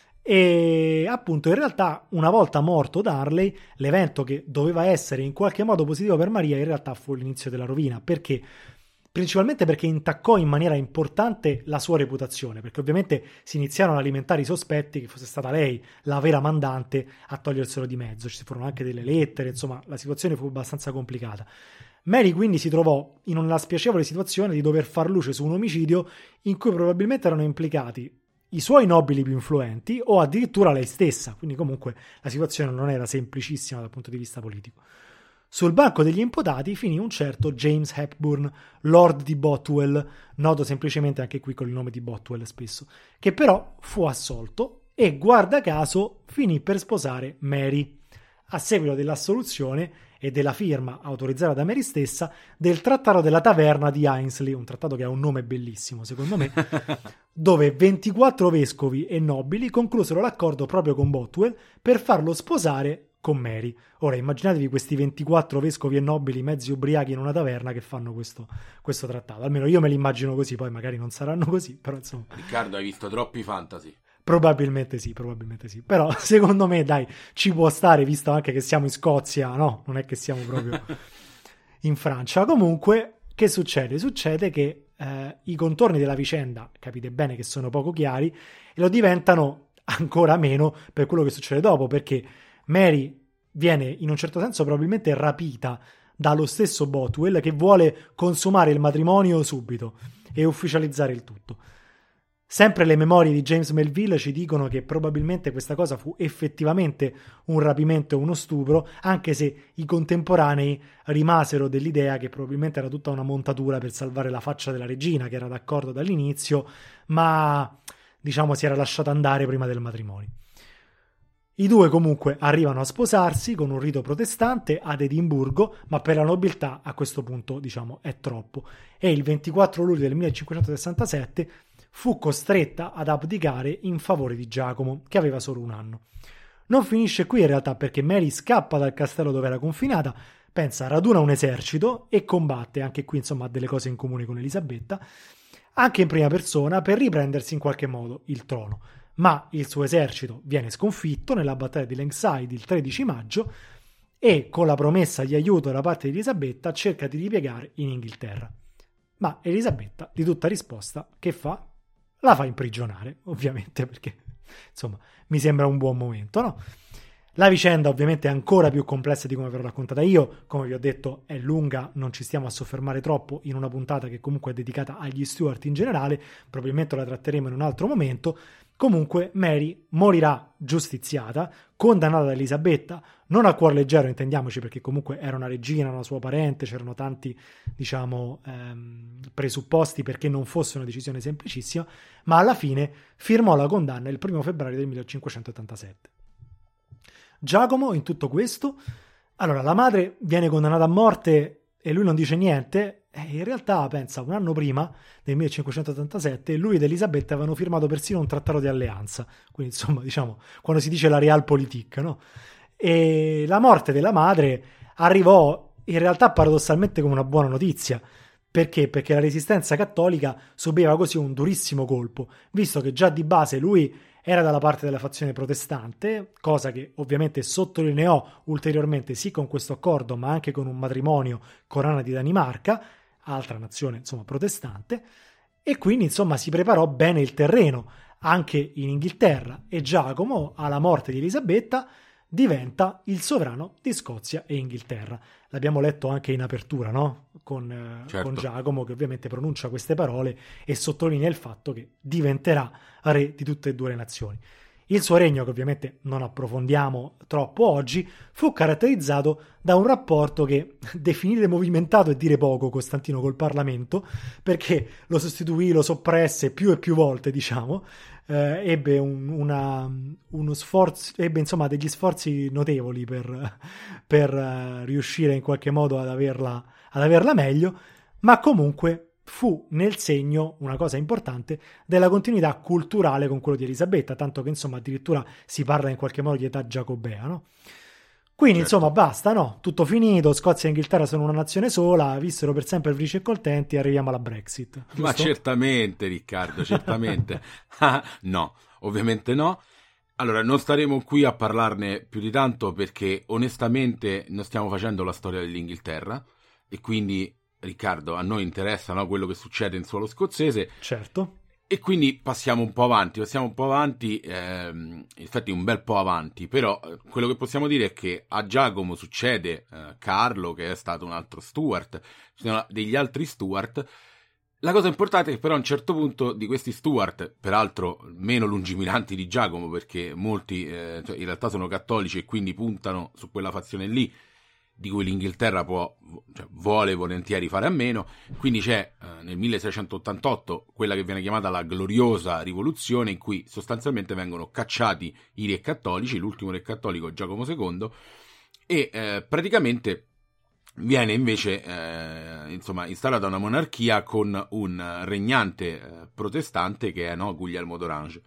E appunto in realtà una volta morto Darley, l'evento che doveva essere in qualche modo positivo per Maria in realtà fu l'inizio della rovina. Perché? Principalmente perché intaccò in maniera importante la sua reputazione, perché ovviamente si iniziarono ad alimentare i sospetti che fosse stata lei la vera mandante a toglierselo di mezzo. Ci furono anche delle lettere, insomma la situazione fu abbastanza complicata. Mary quindi si trovò in una spiacevole situazione di dover far luce su un omicidio in cui probabilmente erano implicati i suoi nobili più influenti o addirittura lei stessa, quindi comunque la situazione non era semplicissima dal punto di vista politico. Sul banco degli imputati finì un certo James Hepburn, Lord di Bothwell, noto semplicemente anche qui con il nome di Bothwell spesso, che però fu assolto e, guarda caso, finì per sposare Mary, a seguito dell'assoluzione e della firma, autorizzata da Mary stessa, del Trattato della Taverna di Ainsley, un trattato che ha un nome bellissimo, secondo me, dove ventiquattro vescovi e nobili conclusero l'accordo proprio con Bothwell per farlo sposare con Mary. Ora immaginatevi questi ventiquattro vescovi e nobili mezzi ubriachi in una taverna che fanno questo, questo trattato. Almeno io me li immagino così, poi magari non saranno così, però insomma... Riccardo, hai visto troppi fantasy? Probabilmente sì, probabilmente sì. Però secondo me, dai, ci può stare, visto anche che siamo in Scozia, no? Non è che siamo proprio in Francia. Comunque, che succede? Succede che eh, i contorni della vicenda, capite bene che sono poco chiari, e lo diventano ancora meno per quello che succede dopo, perché Mary viene in un certo senso probabilmente rapita dallo stesso Bothwell, che vuole consumare il matrimonio subito e ufficializzare il tutto. Sempre le memorie di James Melville ci dicono che probabilmente questa cosa fu effettivamente un rapimento e uno stupro, anche se i contemporanei rimasero dell'idea che probabilmente era tutta una montatura per salvare la faccia della regina, che era d'accordo dall'inizio, ma diciamo si era lasciata andare prima del matrimonio. I due comunque arrivano a sposarsi con un rito protestante ad Edimburgo, ma per la nobiltà a questo punto diciamo è troppo, e il ventiquattro luglio del millecinquecentosessantasette fu costretta ad abdicare in favore di Giacomo, che aveva solo un anno. Non finisce qui in realtà, perché Mary scappa dal castello dove era confinata, pensa, raduna un esercito e combatte, anche qui insomma ha delle cose in comune con Elisabetta, anche in prima persona, per riprendersi in qualche modo il trono. Ma il suo esercito viene sconfitto nella battaglia di Langside il tredici maggio e, con la promessa di aiuto da parte di Elisabetta, cerca di ripiegare in Inghilterra. Ma Elisabetta, di tutta risposta, che fa? La fa imprigionare, ovviamente, perché insomma mi sembra un buon momento, no? La vicenda ovviamente è ancora più complessa di come ve l'ho raccontata io, come vi ho detto è lunga, non ci stiamo a soffermare troppo in una puntata che comunque è dedicata agli Stuart in generale, probabilmente la tratteremo in un altro momento. Comunque Mary morirà giustiziata, condannata da Elisabetta, non a cuor leggero intendiamoci, perché comunque era una regina, una sua parente, c'erano tanti diciamo ehm, presupposti perché non fosse una decisione semplicissima, ma alla fine firmò la condanna il primo febbraio del millecinquecentottantasette. Giacomo in tutto questo, allora la madre viene condannata a morte e lui non dice niente, e in realtà pensa un anno prima del millecinquecentottantasette lui ed Elisabetta avevano firmato persino un trattato di alleanza, quindi insomma diciamo quando si dice la realpolitik, no? E la morte della madre arrivò in realtà paradossalmente come una buona notizia. Perché? Perché la resistenza cattolica subiva così un durissimo colpo, visto che già di base lui era dalla parte della fazione protestante, cosa che ovviamente sottolineò ulteriormente sì con questo accordo, ma anche con un matrimonio con Anna di Danimarca, altra nazione insomma protestante, e quindi insomma si preparò bene il terreno anche in Inghilterra, e Giacomo alla morte di Elisabetta diventa il sovrano di Scozia e Inghilterra. L'abbiamo letto anche in apertura, no? Con, eh, certo. con Giacomo, che ovviamente pronuncia queste parole e sottolinea il fatto che diventerà re di tutte e due le nazioni. Il suo regno, che ovviamente non approfondiamo troppo oggi, fu caratterizzato da un rapporto che definire movimentato è dire poco, Costantino, col Parlamento, perché lo sostituì, lo soppresse più e più volte, diciamo, eh, ebbe un, una, uno sforzo, ebbe insomma degli sforzi notevoli per, per uh, riuscire in qualche modo ad averla, ad averla meglio, ma comunque fu nel segno, una cosa importante, della continuità culturale con quello di Elisabetta, tanto che insomma addirittura si parla in qualche modo di età giacobea, no? Quindi certo. Insomma basta, no? Tutto finito, Scozia e Inghilterra sono una nazione sola, vissero per sempre felici e contenti, arriviamo alla Brexit. Giusto? Ma certamente, Riccardo, certamente. No, ovviamente no. Allora, non staremo qui a parlarne più di tanto perché onestamente non stiamo facendo la storia dell'Inghilterra e quindi, Riccardo, a noi interessa, no, quello che succede in suolo scozzese. Certo. E quindi passiamo un po' avanti, passiamo un po' avanti, ehm, infatti un bel po' avanti, però quello che possiamo dire è che a Giacomo succede eh, Carlo, che è stato un altro Stuart, ci sono degli altri Stuart. La cosa importante è che però a un certo punto di questi Stuart, peraltro meno lungimiranti di Giacomo, perché molti eh, cioè in realtà sono cattolici e quindi puntano su quella fazione lì, di cui l'Inghilterra può, cioè, vuole volentieri fare a meno, quindi c'è eh, nel milleseicentottantotto quella che viene chiamata la gloriosa rivoluzione, in cui sostanzialmente vengono cacciati i re cattolici, l'ultimo re cattolico Giacomo secondo, e eh, praticamente viene invece eh, insomma instaurata una monarchia con un regnante eh, protestante che è no, Guglielmo d'Orange,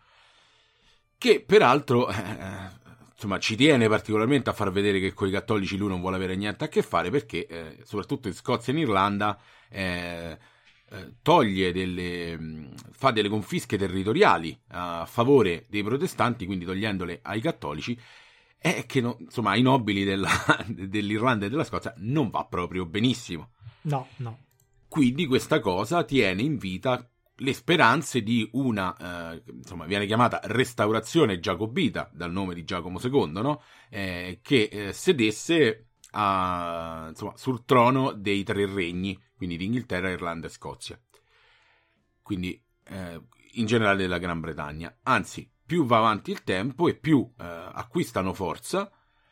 che peraltro eh, insomma ci tiene particolarmente a far vedere che con i cattolici lui non vuole avere niente a che fare, perché eh, soprattutto in Scozia e in Irlanda eh, eh, toglie delle fa delle confische territoriali a favore dei protestanti, quindi togliendole ai cattolici, è che no, insomma ai nobili della, dell'Irlanda e della Scozia non va proprio benissimo. No, no. Quindi questa cosa tiene in vita le speranze di una, eh, insomma, viene chiamata restaurazione giacobita dal nome di Giacomo secondo, no? Eh, che eh, sedesse a, insomma, sul trono dei tre regni, quindi di Inghilterra, Irlanda e Scozia. Quindi eh, in generale della Gran Bretagna. Anzi, più va avanti il tempo e più eh, acquistano forza,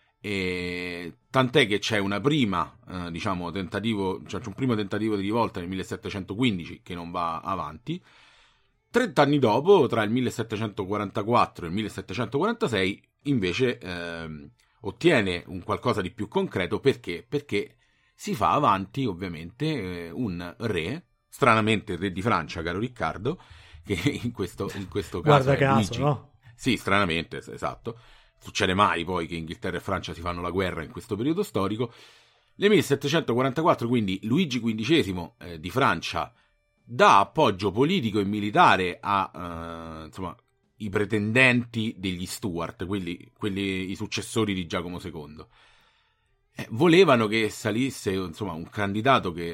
e tant'è che c'è una prima eh, diciamo tentativo, cioè un primo tentativo di rivolta nel millesettecentoquindici che non va avanti. Trent'anni dopo, tra il millesettecentoquarantaquattro e il millesettecentoquarantasei, invece eh, ottiene un qualcosa di più concreto. Perché? Perché si fa avanti ovviamente eh, un re, stranamente il re di Francia, caro Riccardo, che in questo, in questo caso guarda è caso, Luigi. No? Sì, stranamente, esatto. Succede mai poi che Inghilterra e Francia si fanno la guerra in questo periodo storico. Nel millesettecentoquarantaquattro, quindi, Luigi quindicesimo eh, di Francia dà appoggio politico e militare a eh, insomma i pretendenti degli Stuart, quelli, quelli i successori di Giacomo secondo. Eh, volevano che salisse insomma un candidato che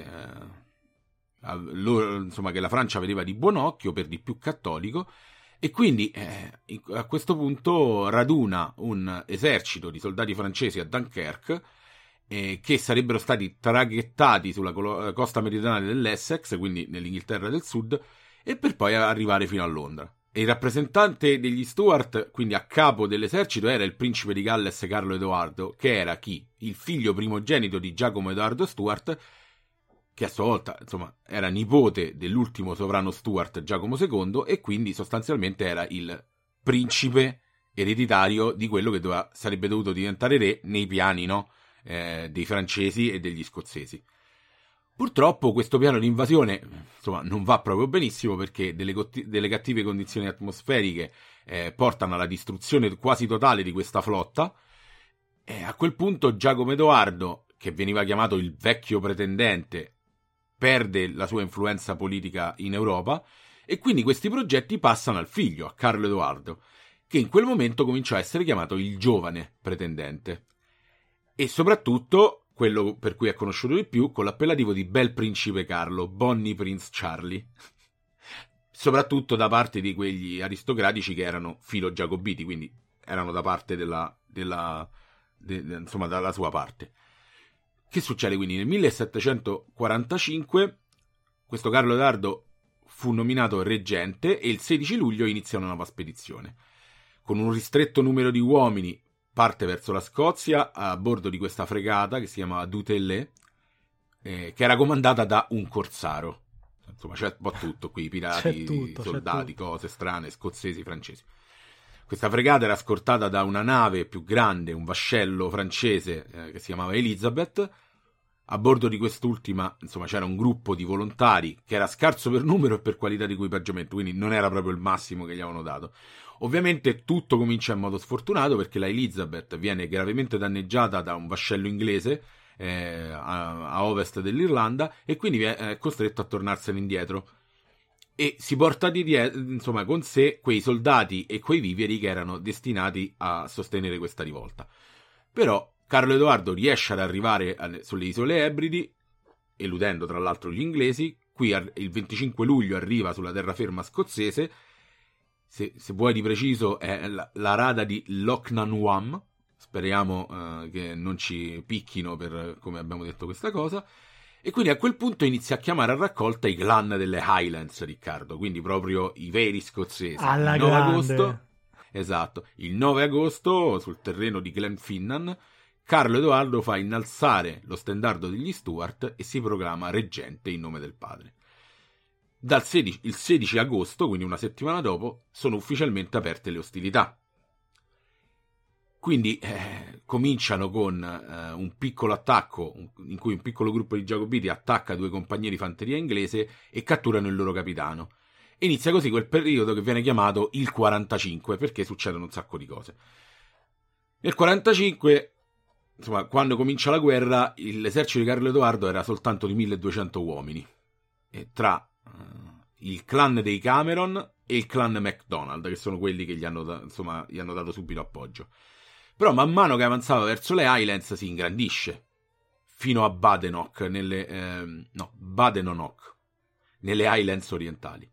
eh, loro, insomma che la Francia vedeva di buon occhio, per di più cattolico. E quindi eh, a questo punto raduna un esercito di soldati francesi a Dunkerque eh, che sarebbero stati traghettati sulla colo- costa meridionale dell'Essex, quindi nell'Inghilterra del Sud, e per poi arrivare fino a Londra. E il rappresentante degli Stuart, quindi a capo dell'esercito, era il principe di Galles Carlo Edoardo, che era chi? Il figlio primogenito di Giacomo Edoardo Stuart, che a sua volta insomma era nipote dell'ultimo sovrano Stuart Giacomo secondo, e quindi sostanzialmente era il principe ereditario di quello che doveva, sarebbe dovuto diventare re nei piani, no? eh, dei francesi e degli scozzesi. Purtroppo questo piano di invasione insomma non va proprio benissimo, perché delle, delle cattive condizioni atmosferiche eh, portano alla distruzione quasi totale di questa flotta, e a quel punto Giacomo Edoardo, che veniva chiamato il vecchio pretendente, perde la sua influenza politica in Europa, e quindi questi progetti passano al figlio, a Carlo Edoardo, che in quel momento cominciò a essere chiamato il giovane pretendente. E soprattutto, quello per cui è conosciuto di più, con l'appellativo di Bel Principe Carlo, Bonnie Prince Charlie. Soprattutto da parte di quegli aristocratici che erano filo giacobiti, quindi erano da parte della, della de, de, insomma, dalla sua parte. Che succede quindi? Nel millesettecentoquarantacinque questo Carlo Edoardo fu nominato reggente e il sedici luglio inizia una nuova spedizione. Con un ristretto numero di uomini parte verso la Scozia a bordo di questa fregata che si chiamava Dutelle, eh, che era comandata da un corsaro. Insomma c'è un po' tutto qui, pirati, tutto, soldati, cose strane, scozzesi, francesi. Questa fregata era scortata da una nave più grande, un vascello francese eh, che si chiamava Elizabeth. A bordo di quest'ultima, insomma, c'era un gruppo di volontari che era scarso per numero e per qualità di equipaggiamento, quindi non era proprio il massimo che gli avevano dato. Ovviamente tutto comincia in modo sfortunato perché la Elizabeth viene gravemente danneggiata da un vascello inglese eh, a, a ovest dell'Irlanda e quindi è costretto a tornarsene indietro. E si porta di dietro, insomma, con sé quei soldati e quei viveri che erano destinati a sostenere questa rivolta. Però Carlo Edoardo riesce ad arrivare sulle isole Ebridi, eludendo tra l'altro gli inglesi. Qui il venticinque luglio arriva sulla terraferma scozzese, se, se vuoi di preciso è la, la rada di Loch Nanwam, speriamo uh, che non ci picchino per come abbiamo detto questa cosa, e quindi a quel punto inizia a chiamare a raccolta i clan delle Highlands, Riccardo, quindi proprio i veri scozzesi. Alla il nove grande. agosto, esatto, il nove agosto sul terreno di Glenfinnan Carlo Edoardo fa innalzare lo stendardo degli Stuart e si proclama reggente in nome del padre. Dal sedici, il sedici agosto, quindi una settimana dopo, sono ufficialmente aperte le ostilità. Quindi eh, cominciano con eh, un piccolo attacco in cui un piccolo gruppo di giacobiti attacca due compagnie di fanteria inglese e catturano il loro capitano. E inizia così quel periodo che viene chiamato il quarantacinque, perché succedono un sacco di cose. Nel quarantacinque, insomma, quando comincia la guerra, l'esercito di Carlo Edoardo era soltanto di milleduecento uomini, e tra uh, il clan dei Cameron e il clan MacDonald, che sono quelli che gli hanno, da, insomma, gli hanno dato subito appoggio. Però man mano che avanzava verso le Highlands si ingrandisce, fino a Badenoch, nelle, eh, no, Badenoch, nelle Highlands orientali.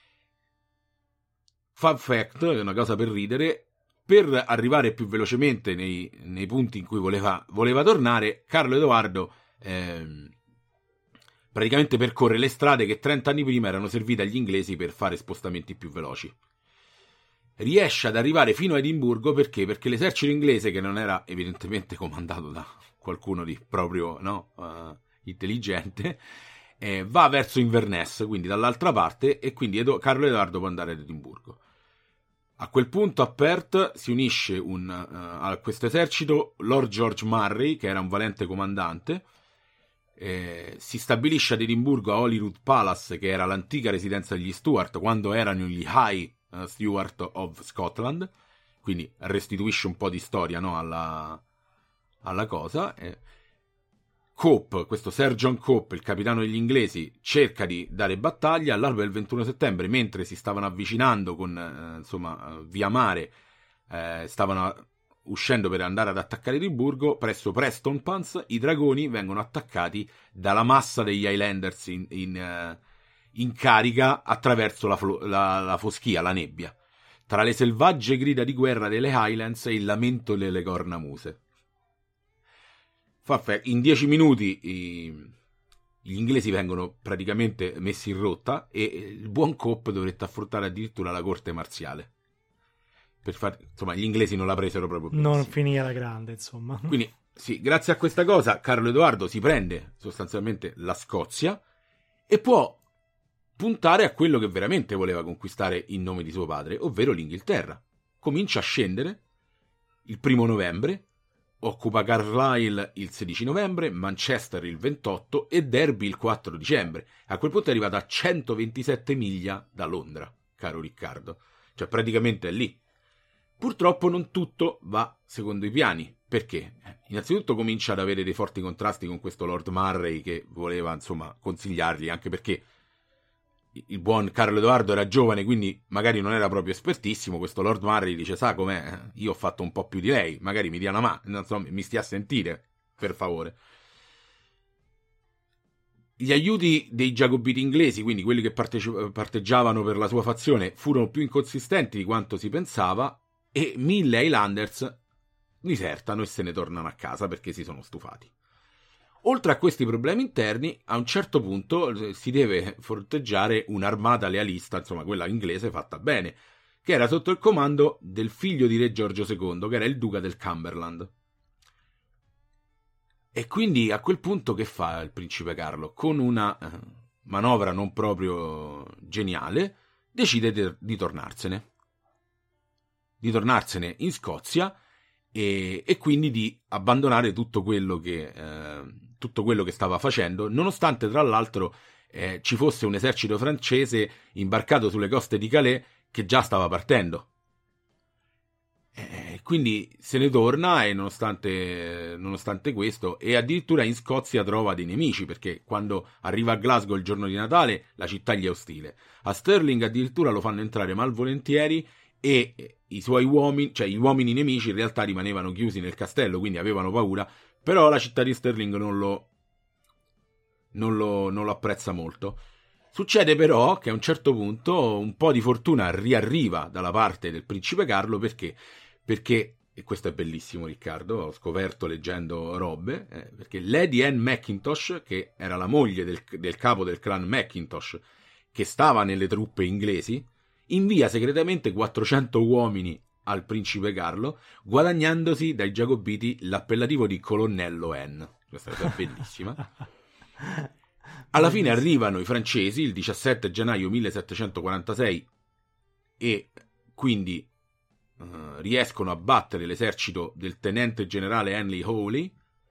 Fun fact, è una cosa per ridere: per arrivare più velocemente nei, nei punti in cui voleva, voleva tornare, Carlo Edoardo eh, praticamente percorre le strade che trenta anni prima erano servite agli inglesi per fare spostamenti più veloci. Riesce ad arrivare fino a Edimburgo perché? Perché l'esercito inglese, che non era evidentemente comandato da qualcuno di proprio no, uh, intelligente, eh, va verso Inverness, quindi dall'altra parte, e quindi Edo- Carlo Edoardo può andare ad Edimburgo. A quel punto a Perth si unisce un, uh, a questo esercito Lord George Murray, che era un valente comandante. Eh, si stabilisce ad Edimburgo a Holyrood Palace, che era l'antica residenza degli Stuart quando erano gli High uh, Stuart of Scotland, quindi restituisce un po' di storia, no, alla, alla cosa. Eh, Cope, questo Sir John Cope, il capitano degli inglesi, cerca di dare battaglia all'alba del ventuno settembre, mentre si stavano avvicinando con eh, insomma via mare, eh, stavano uscendo per andare ad attaccare Edimburgo. Presso Prestonpans i dragoni vengono attaccati dalla massa degli Highlanders in, in, uh, in carica attraverso la, flo- la, la foschia, la nebbia, tra le selvagge grida di guerra delle Highlands e il lamento delle cornamuse. In dieci minuti i, gli inglesi vengono praticamente messi in rotta e il buon Cope dovette affrontare addirittura la corte marziale. Per far, insomma, gli inglesi non la presero proprio benissimo. Non finì alla grande, insomma. Quindi, sì, grazie a questa cosa, Carlo Edoardo si prende sostanzialmente la Scozia e può puntare a quello che veramente voleva conquistare in nome di suo padre, ovvero l'Inghilterra. Comincia a scendere il primo novembre, occupa Carlisle il sedici novembre, Manchester il ventotto e Derby il quattro dicembre. A quel punto è arrivata a centoventisette miglia da Londra, caro Riccardo. Cioè praticamente è lì. Purtroppo non tutto va secondo i piani. Perché? Innanzitutto comincia ad avere dei forti contrasti con questo Lord Murray che voleva, insomma, consigliargli, anche perché il buon Carlo Edoardo era giovane, quindi magari non era proprio espertissimo. Questo Lord Murray dice: sa com'è? Io ho fatto un po' più di lei, magari mi dia una mano, non so, mi stia a sentire, per favore. Gli aiuti dei giacobiti inglesi, quindi quelli che parteci- parteggiavano per la sua fazione, furono più inconsistenti di quanto si pensava, e mille Highlanders disertano e se ne tornano a casa perché si sono stufati. Oltre a questi problemi interni, a un certo punto si deve fronteggiare un'armata lealista, insomma quella inglese fatta bene, che era sotto il comando del figlio di re Giorgio secondo, che era il duca del Cumberland. E quindi a quel punto che fa il principe Carlo? Con una eh, manovra non proprio geniale, decide di, di tornarsene. Di tornarsene in Scozia e, e quindi di abbandonare tutto quello che... Eh, tutto quello che stava facendo, nonostante tra l'altro eh, ci fosse un esercito francese imbarcato sulle coste di Calais che già stava partendo. Eh, quindi se ne torna, e nonostante, nonostante questo, e addirittura in Scozia trova dei nemici, perché quando arriva a Glasgow il giorno di Natale la città gli è ostile. A Stirling addirittura lo fanno entrare malvolentieri, e i suoi uomini, cioè gli uomini nemici in realtà rimanevano chiusi nel castello, quindi avevano paura, però la città di Stirling non lo, non lo, non lo apprezza molto. Succede però che a un certo punto un po' di fortuna riarriva dalla parte del principe Carlo, perché Perché, e questo è bellissimo Riccardo, ho scoperto leggendo robe, eh, perché Lady Anne Mackintosh, che era la moglie del, del capo del clan Mackintosh, che stava nelle truppe inglesi, invia segretamente quattrocento uomini al principe Carlo, guadagnandosi dai giacobiti l'appellativo di colonnello N. Questa è bellissima. Alla fine arrivano i francesi il diciassette gennaio millesettecentoquarantasei e quindi Uh, riescono a battere l'esercito del tenente generale Henry Hawley,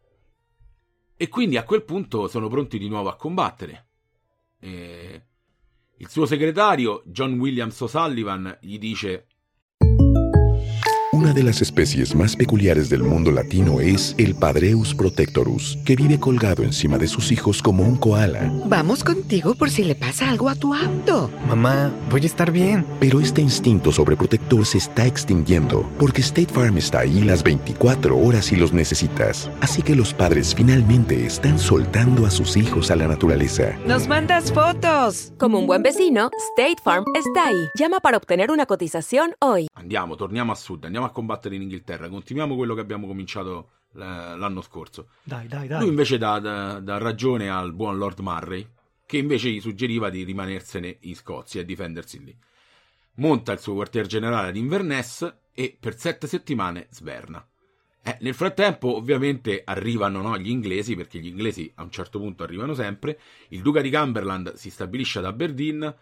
e quindi a quel punto sono pronti di nuovo a combattere. E il suo segretario John Williams O'Sullivan gli dice: una de las especies más peculiares del mundo latino es el Padreus protectorus, que vive colgado encima de sus hijos como un koala. Vamos contigo por si le pasa algo a tu auto. Mamá, voy a estar bien. Pero este instinto sobreprotector se está extinguiendo, porque State Farm está ahí las veinticuatro horas si los necesitas. Así que los padres finalmente están soltando a sus hijos a la naturaleza. ¡Nos mandas fotos! Como un buen vecino, State Farm está ahí. Llama para obtener una cotización hoy. Andiamo, torniamo a sud, andiamo a combattere in Inghilterra, continuiamo quello che abbiamo cominciato l'anno scorso. Dai, dai, dai. Lui invece dà, dà, dà ragione al buon Lord Murray, che invece gli suggeriva di rimanersene in Scozia e difendersi lì. Monta il suo quartier generale ad Inverness e per sette settimane sberna. Eh, nel frattempo ovviamente arrivano, no, gli inglesi, perché gli inglesi a un certo punto arrivano sempre. Il duca di Cumberland si stabilisce ad Aberdeen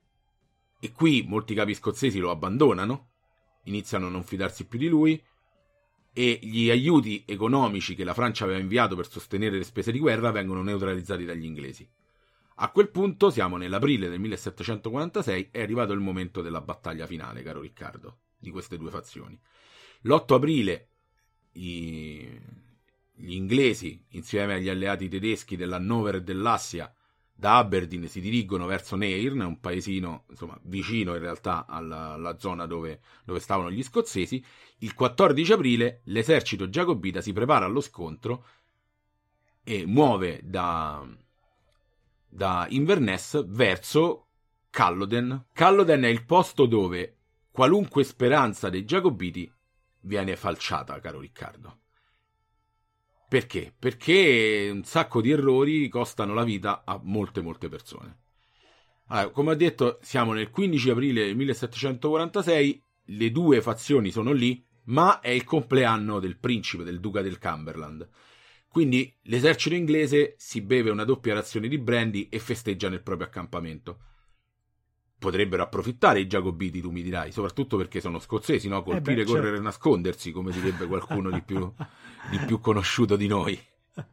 e qui molti capi scozzesi lo abbandonano, iniziano a non fidarsi più di lui, e gli aiuti economici che la Francia aveva inviato per sostenere le spese di guerra vengono neutralizzati dagli inglesi. A quel punto siamo nell'aprile del millesettecentoquarantasei, è arrivato il momento della battaglia finale, caro Riccardo, di queste due fazioni. L'otto aprile i... gli inglesi, insieme agli alleati tedeschi dell'Hannover e dell'Assia, da Aberdeen si dirigono verso Nairn, un paesino insomma vicino in realtà alla, alla zona dove, dove stavano gli scozzesi. Il quattordici aprile l'esercito giacobita si prepara allo scontro e muove da, da Inverness verso Culloden. Culloden è il posto dove qualunque speranza dei giacobiti viene falciata, caro Riccardo. Perché? Perché un sacco di errori costano la vita a molte molte persone. Allora, come ho detto, siamo nel quindici aprile millesettecentoquarantasei, le due fazioni sono lì, ma è il compleanno del principe, del duca del Cumberland. Quindi l'esercito inglese si beve una doppia razione di brandy e festeggia nel proprio accampamento. Potrebbero approfittare i giacobiti, tu mi dirai, soprattutto perché sono scozzesi, no? Colpire, eh beh, correre, certo. Nascondersi, come direbbe qualcuno di più, di più conosciuto di noi.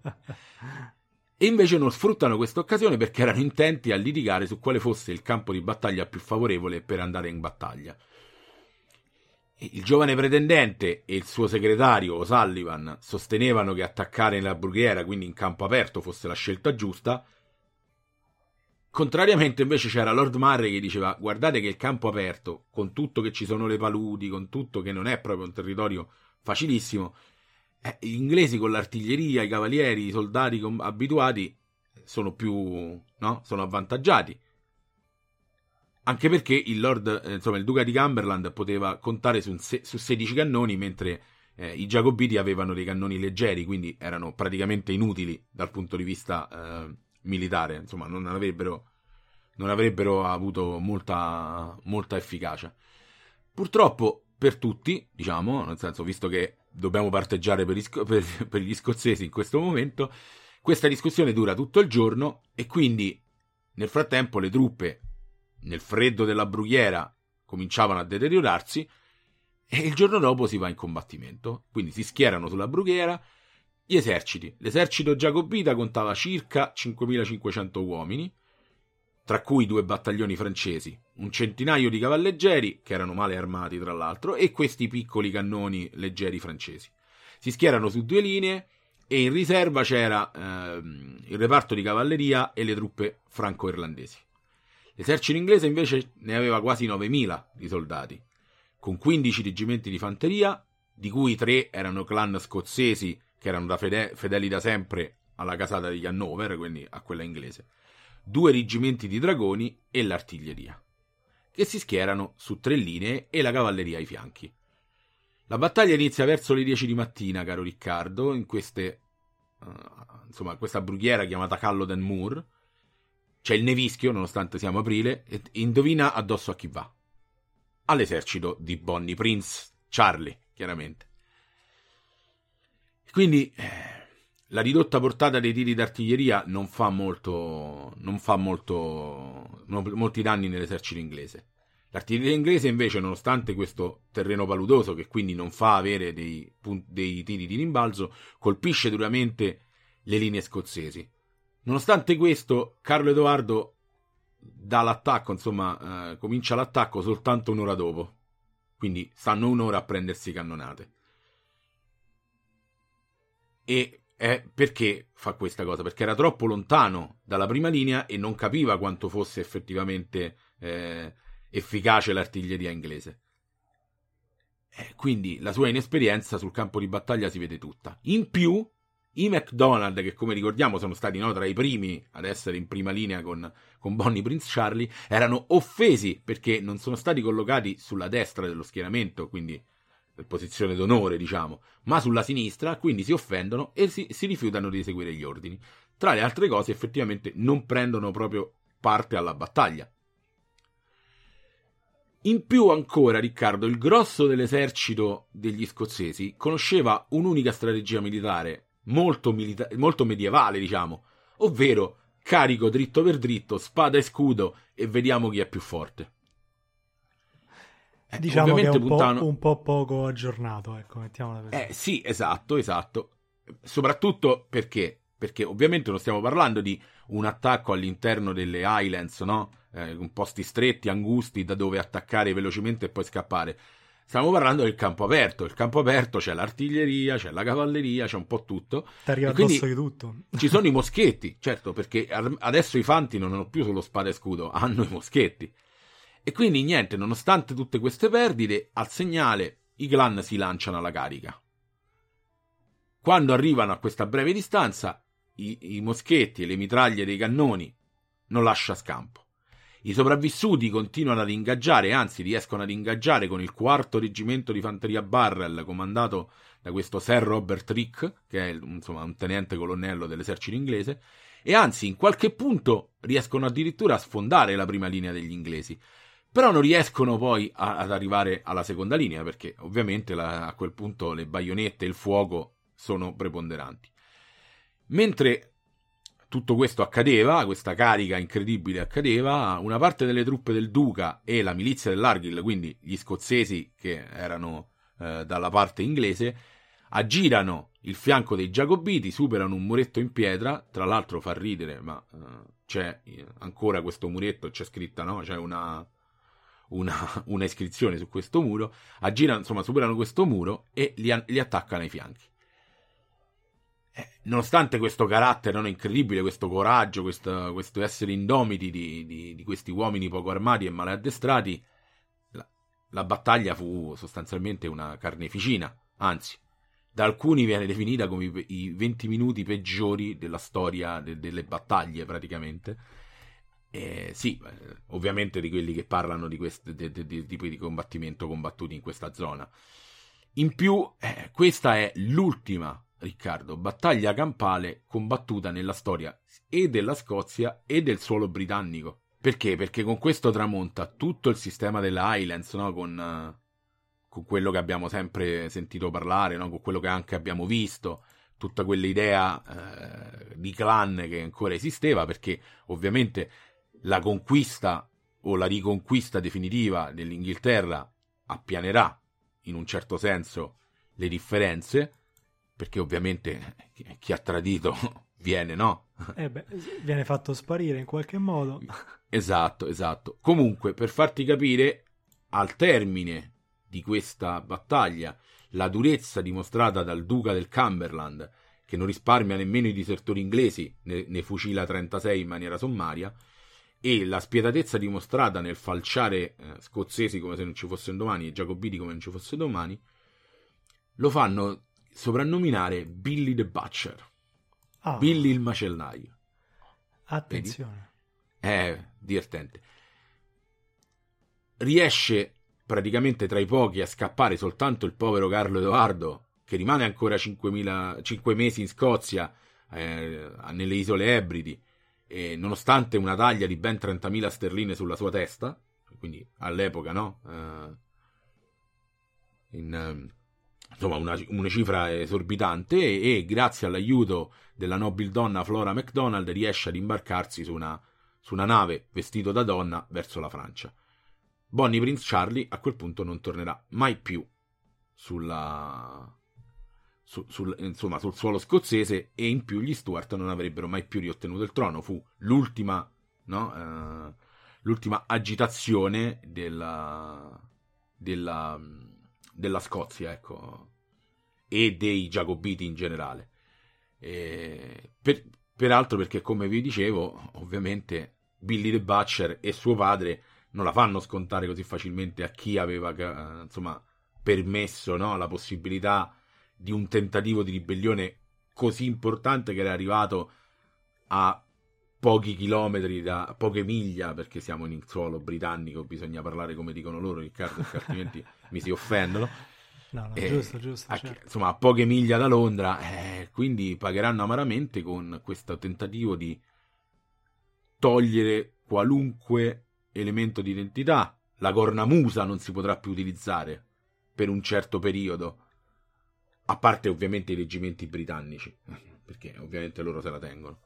E invece non sfruttano questa occasione perché erano intenti a litigare su quale fosse il campo di battaglia più favorevole per andare in battaglia. Il giovane pretendente e il suo segretario O'Sullivan sostenevano che attaccare nella brughiera, quindi in campo aperto, fosse la scelta giusta. Contrariamente invece c'era Lord Murray che diceva: guardate che il campo aperto, con tutto che ci sono le paludi, con tutto che non è proprio un territorio facilissimo, eh, gli inglesi con l'artiglieria, i cavalieri, i soldati com- abituati sono più, no? Sono avvantaggiati. Anche perché il Lord, eh, insomma, il duca di Cumberland poteva contare su, un se- su sedici cannoni, mentre eh, i giacobiti avevano dei cannoni leggeri, quindi erano praticamente inutili dal punto di vista eh, militare, insomma non avrebbero, non avrebbero avuto molta, molta efficacia. Purtroppo per tutti, diciamo, nel senso, visto che dobbiamo parteggiare per, sco- per, per gli scozzesi in questo momento, questa discussione dura tutto il giorno e quindi nel frattempo le truppe nel freddo della brughiera cominciavano a deteriorarsi e il giorno dopo si va in combattimento. Quindi si schierano sulla brughiera, Gli eserciti. L'esercito giacobita contava circa cinquemilacinquecento uomini, tra cui due battaglioni francesi, un centinaio di cavalleggeri, che erano male armati tra l'altro, e questi piccoli cannoni leggeri francesi. Si schierano su due linee e in riserva c'era ehm, il reparto di cavalleria e le truppe franco-irlandesi. L'esercito inglese invece ne aveva quasi novemila di soldati, con quindici reggimenti di fanteria, di cui tre erano clan scozzesi, che erano da fede- fedeli da sempre alla casata di Hannover, quindi a quella inglese, due reggimenti di dragoni e l'artiglieria, che si schierano su tre linee e la cavalleria ai fianchi. La battaglia inizia verso le dieci di mattina, caro Riccardo, in queste, uh, insomma, questa brughiera chiamata Culloden Moor. C'è il nevischio, nonostante siamo aprile, e indovina addosso a chi va. All'esercito di Bonnie Prince Charlie, chiaramente. Quindi eh, la ridotta portata dei tiri d'artiglieria non fa molto, non fa molto, non, molti danni nell'esercito inglese. L'artiglieria inglese invece, nonostante questo terreno paludoso, che quindi non fa avere dei, dei tiri di rimbalzo, colpisce duramente le linee scozzesi. Nonostante questo, Carlo Edoardo dà l'attacco, insomma, eh, comincia l'attacco soltanto un'ora dopo. Quindi stanno un'ora a prendersi cannonate. E eh, perché fa questa cosa? Perché era troppo lontano dalla prima linea e non capiva quanto fosse effettivamente eh, efficace l'artiglieria inglese. Eh, quindi la sua inesperienza sul campo di battaglia si vede tutta. In più, i MacDonald, che come ricordiamo sono stati no, tra i primi ad essere in prima linea con, con Bonnie Prince Charlie, erano offesi perché non sono stati collocati sulla destra dello schieramento, quindi per posizione d'onore, diciamo, ma sulla sinistra, quindi si offendono e si, si rifiutano di eseguire gli ordini. Tra le altre cose, effettivamente non prendono proprio parte alla battaglia. In più ancora, Riccardo, il grosso dell'esercito degli scozzesi conosceva un'unica strategia militare molto, milita- molto medievale, diciamo, ovvero carico dritto per dritto, spada e scudo e vediamo chi è più forte. Eh, diciamo che è un, puntavano... po', un po' poco aggiornato, ecco, mettiamola così. Eh sì, esatto, esatto. Soprattutto perché? Perché ovviamente non stiamo parlando di un attacco all'interno delle Highlands, no? Eh, con posti stretti, angusti, da dove attaccare velocemente e poi scappare. Stiamo parlando del campo aperto. Il campo aperto c'è l'artiglieria, c'è la cavalleria, c'è un po' tutto. Ti arriva addosso di tutto. Ci sono i moschetti, certo, perché adesso i fanti non hanno più solo spada e scudo, hanno i moschetti. E quindi niente, nonostante tutte queste perdite, al segnale i clan si lanciano alla carica. Quando arrivano a questa breve distanza, i, i moschetti e le mitraglie dei cannoni non lascia scampo. I sopravvissuti continuano ad ingaggiare, anzi riescono ad ingaggiare con il quarto reggimento di fanteria Barrel, comandato da questo Sir Robert Rick, che è insomma un tenente colonnello dell'esercito inglese, e anzi in qualche punto riescono addirittura a sfondare la prima linea degli inglesi. Però non riescono poi a, ad arrivare alla seconda linea, perché ovviamente la, a quel punto le baionette e il fuoco sono preponderanti. Mentre tutto questo accadeva, questa carica incredibile accadeva, una parte delle truppe del duca e la milizia dell'Argyll, quindi gli scozzesi che erano eh, dalla parte inglese, aggirano il fianco dei giacobiti, superano un muretto in pietra, tra l'altro fa ridere, ma eh, c'è ancora questo muretto, c'è scritta, no? C'è una... Una, una iscrizione su questo muro, aggirano, insomma, superano questo muro e li, li attaccano ai fianchi. Eh, nonostante questo carattere non incredibile, questo coraggio, questo, questo essere indomiti di, di, di questi uomini poco armati e male addestrati, la, la battaglia fu sostanzialmente una carneficina, anzi, da alcuni viene definita come i, i venti minuti peggiori della storia de, delle battaglie praticamente. Eh, sì, ovviamente di quelli che parlano di questi tipi di combattimento combattuti in questa zona. In più, eh, questa è l'ultima, Riccardo, battaglia campale combattuta nella storia e della Scozia e del suolo britannico. Perché? Perché con questo tramonta tutto il sistema delle Highlands, no? Con, uh, con quello che abbiamo sempre sentito parlare, no? Con quello che anche abbiamo visto, tutta quell'idea uh, di clan che ancora esisteva, perché ovviamente la conquista o la riconquista definitiva dell'Inghilterra appianerà in un certo senso le differenze, perché ovviamente chi ha tradito viene, no? Eh beh, viene fatto sparire in qualche modo. Esatto, esatto. Comunque, per farti capire, al termine di questa battaglia, la durezza dimostrata dal duca del Cumberland, che non risparmia nemmeno i disertori inglesi, ne, ne fucila trentasei in maniera sommaria, e la spietatezza dimostrata nel falciare eh, scozzesi come se non ci fosse un domani e giacobiti come non ci fosse domani, lo fanno soprannominare Billy the Butcher. Oh. Billy il macellaio. Attenzione. Vedi? È divertente. Riesce praticamente tra i pochi a scappare soltanto il povero Carlo Edoardo, che rimane ancora cinque mesi in Scozia, eh, nelle isole Ebridi, e nonostante una taglia di ben trentamila sterline sulla sua testa, quindi all'epoca, no? Eh, in, eh, insomma, una, una cifra esorbitante, e, e grazie all'aiuto della nobile donna Flora MacDonald riesce ad imbarcarsi su una, su una nave vestito da donna verso la Francia. Bonnie Prince Charlie a quel punto non tornerà mai più sulla... Su, sul, insomma, sul suolo scozzese, e in più gli Stuart non avrebbero mai più riottenuto il trono. Fu l'ultima, no, eh, l'ultima agitazione della, della, della Scozia, ecco, e dei giacobiti in generale. E per, peraltro perché, come vi dicevo, ovviamente Billy the Butcher e suo padre non la fanno scontare così facilmente a chi aveva, eh, insomma, permesso, no, la possibilità di un tentativo di ribellione così importante, che era arrivato a pochi chilometri, da poche miglia, perché siamo in suolo britannico, bisogna parlare come dicono loro, Riccardo, perché altrimenti mi si offendono. No, no, eh, giusto, giusto. A, certo. Insomma, a poche miglia da Londra, eh, quindi pagheranno amaramente con questo tentativo di togliere qualunque elemento di identità. La cornamusa non si potrà più utilizzare per un certo periodo, a parte ovviamente i reggimenti britannici, perché ovviamente loro se la tengono.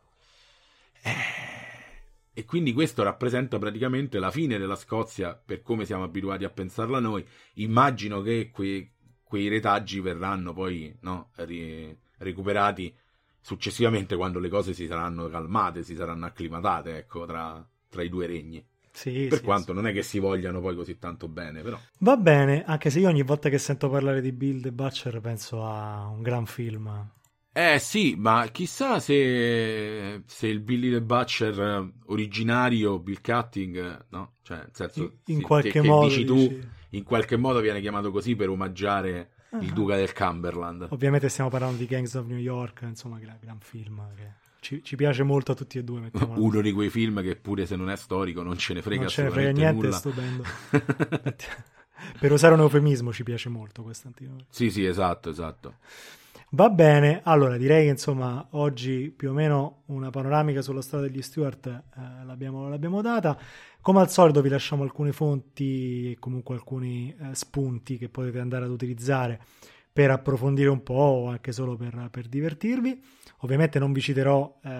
E quindi questo rappresenta praticamente la fine della Scozia per come siamo abituati a pensarla noi. Immagino che quei, quei retaggi verranno poi, no, ri, recuperati successivamente, quando le cose si saranno calmate, si saranno acclimatate, ecco, tra, tra i due regni. Sì, per sì, quanto sì. non è che si vogliano poi così tanto bene, però. Va bene, anche se io ogni volta che sento parlare di Bill the Butcher penso a un gran film. Eh sì, ma chissà se, se il Billy the Butcher originario, Bill Cutting, no? Cioè, nel senso, in, in sì, qualche che, modo che dici tu, dici... in qualche modo viene chiamato così per omaggiare uh-huh. il duca del Cumberland. Ovviamente stiamo parlando di Gangs of New York, insomma, gran, gran film che ci, ci piace molto a tutti e due. Uno di quei film che pure se non è storico non ce ne frega non ce ne assolutamente frega niente, nulla. è stupendo. Per usare un eufemismo, ci piace molto Costantino. Sì, sì, esatto, esatto. Va bene, allora direi che insomma oggi più o meno una panoramica sulla storia degli Stuart eh, l'abbiamo, l'abbiamo data. Come al solito vi lasciamo alcune fonti e comunque alcuni eh, spunti che potete andare ad utilizzare per approfondire un po' o anche solo per, per divertirvi. Ovviamente non vi citerò eh,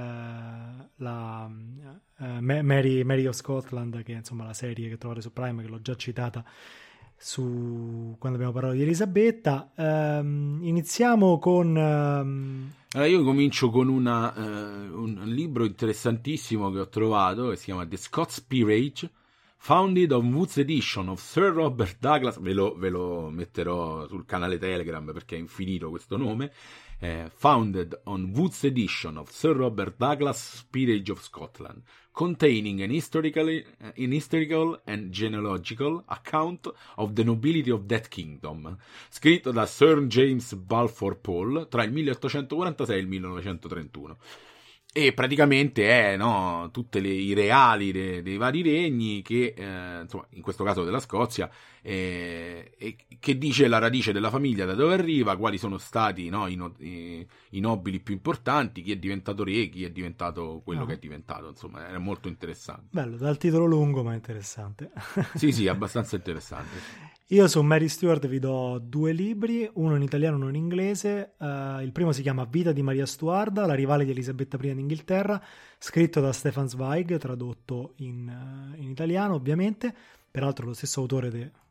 la eh, Mary, Mary of Scotland, che è insomma la serie che trovate su Prime, che l'ho già citata su quando abbiamo parlato di Elisabetta. Um, iniziamo con um... allora io comincio con una, uh, un libro interessantissimo che ho trovato, che si chiama The Scots Peerage, Founded on Wood's Edition of Sir Robert Douglas. Ve lo, ve lo metterò sul canale Telegram perché è infinito questo nome. eh, Founded on Wood's Edition of Sir Robert Douglas Peerage of Scotland, containing an historical, an historical and genealogical account of the nobility of that kingdom, scritto da Sir James Balfour Paul tra il milleottocentoquarantasei e il millenovecentotrentuno. E praticamente è, no, tutti i reali de, dei vari regni, che eh, insomma, in questo caso della Scozia, eh, e che dice la radice della famiglia, da dove arriva, quali sono stati, no, i, no, i, i nobili più importanti, chi è diventato re, chi è diventato quello ah. che è diventato. Insomma, era molto interessante. Bello, dal titolo lungo ma interessante. Sì, sì, abbastanza interessante. Io su Mary Stuart vi do due libri, uno in italiano e uno in inglese. Uh, il primo si chiama Vita di Maria Stuarda, la rivale di Elisabetta I d'Inghilterra, scritto da Stefan Zweig, tradotto in, uh, in italiano ovviamente, peraltro lo stesso autore de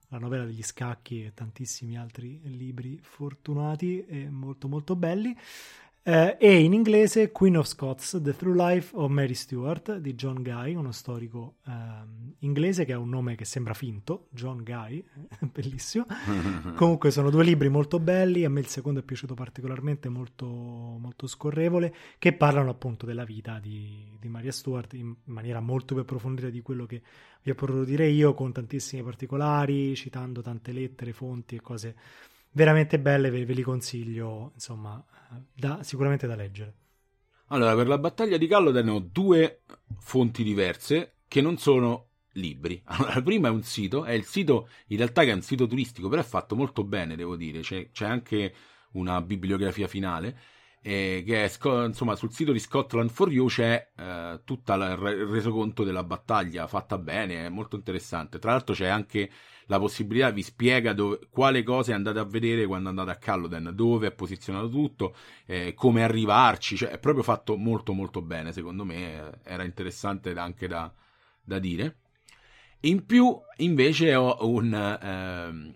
la novella degli scacchi e tantissimi altri libri fortunati e molto molto belli. Eh, e in inglese Queen of Scots, The True Life of Mary Stuart di John Guy, uno storico ehm, inglese che ha un nome che sembra finto, John Guy, bellissimo. Comunque sono due libri molto belli, a me il secondo è piaciuto particolarmente, molto, molto scorrevole, che parlano appunto della vita di, di Maria Stuart in maniera molto più approfondita di quello che vi ho potuto dire io, con tantissimi particolari, citando tante lettere, fonti e cose veramente belle. Ve, ve li consiglio, insomma, da, sicuramente da leggere. Allora, per la battaglia di Culloden ho due fonti diverse che non sono libri. Allora, la prima è un sito, è il sito, in realtà che è un sito turistico, però è fatto molto bene, devo dire, c'è, c'è anche una bibliografia finale, eh, che è, insomma, sul sito di Scotland for You c'è eh, tutto il resoconto della battaglia fatta bene, è molto interessante. Tra l'altro c'è anche la possibilità, vi spiega dove, quale cose andate a vedere quando andate a Culloden, dove è posizionato tutto, eh, come arrivarci, cioè è proprio fatto molto molto bene, secondo me eh, era interessante anche da, da dire. In più invece ho un, ehm,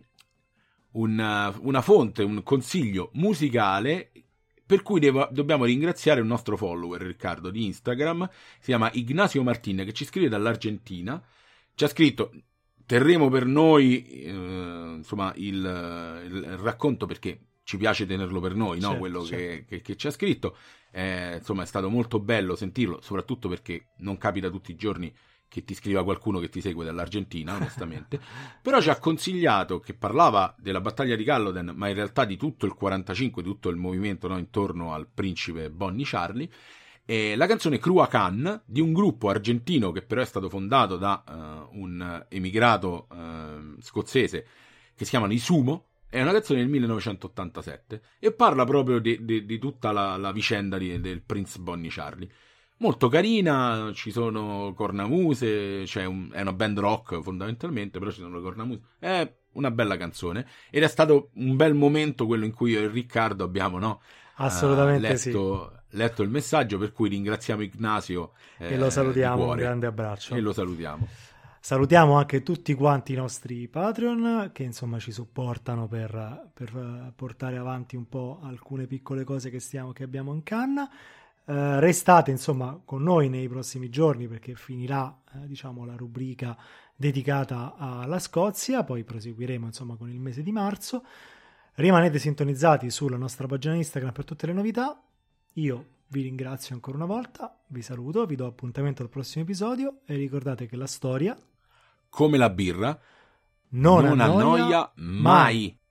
un, una fonte, un consiglio musicale per cui devo, dobbiamo ringraziare un nostro follower, Riccardo, di Instagram, si chiama Ignacio Martin, che ci scrive dall'Argentina, ci ha scritto: terremo per noi eh, insomma il, il racconto, perché ci piace tenerlo per noi, no? Certo, Quello certo. Che, che, che ci ha scritto, eh, insomma è stato molto bello sentirlo, soprattutto perché non capita tutti i giorni che ti scriva qualcuno che ti segue dall'Argentina, onestamente. Però ci ha consigliato, che parlava della battaglia di Culloden, ma in realtà di tutto il quarantacinque, di tutto il movimento, no, intorno al principe Bonnie Charlie, e la canzone Crua Can, di un gruppo argentino che però è stato fondato da uh, un emigrato uh, scozzese che si chiamano i Sumo. È una canzone del millenovecentottantasette e parla proprio di, di, di tutta la, la vicenda di, del Prince Bonnie Charlie. Molto carina, ci sono cornamuse, c'è un, è una band rock fondamentalmente, però ci sono le cornamuse. È una bella canzone ed è stato un bel momento quello in cui io e Riccardo abbiamo, no, assolutamente uh, letto, sì. letto il messaggio, per cui ringraziamo Ignacio eh, e lo salutiamo, di un cuore. grande abbraccio. E lo salutiamo. Salutiamo anche tutti quanti i nostri Patreon che insomma ci supportano per, per portare avanti un po' alcune piccole cose che, stiamo, che abbiamo in canna. Uh, restate insomma con noi nei prossimi giorni, perché finirà eh, diciamo la rubrica dedicata alla Scozia, poi proseguiremo insomma con il mese di marzo. Rimanete sintonizzati sulla nostra pagina Instagram per tutte le novità. Io vi ringrazio ancora una volta, vi saluto, vi do appuntamento al prossimo episodio e ricordate che la storia, come la birra, non, non annoia, annoia mai. mai.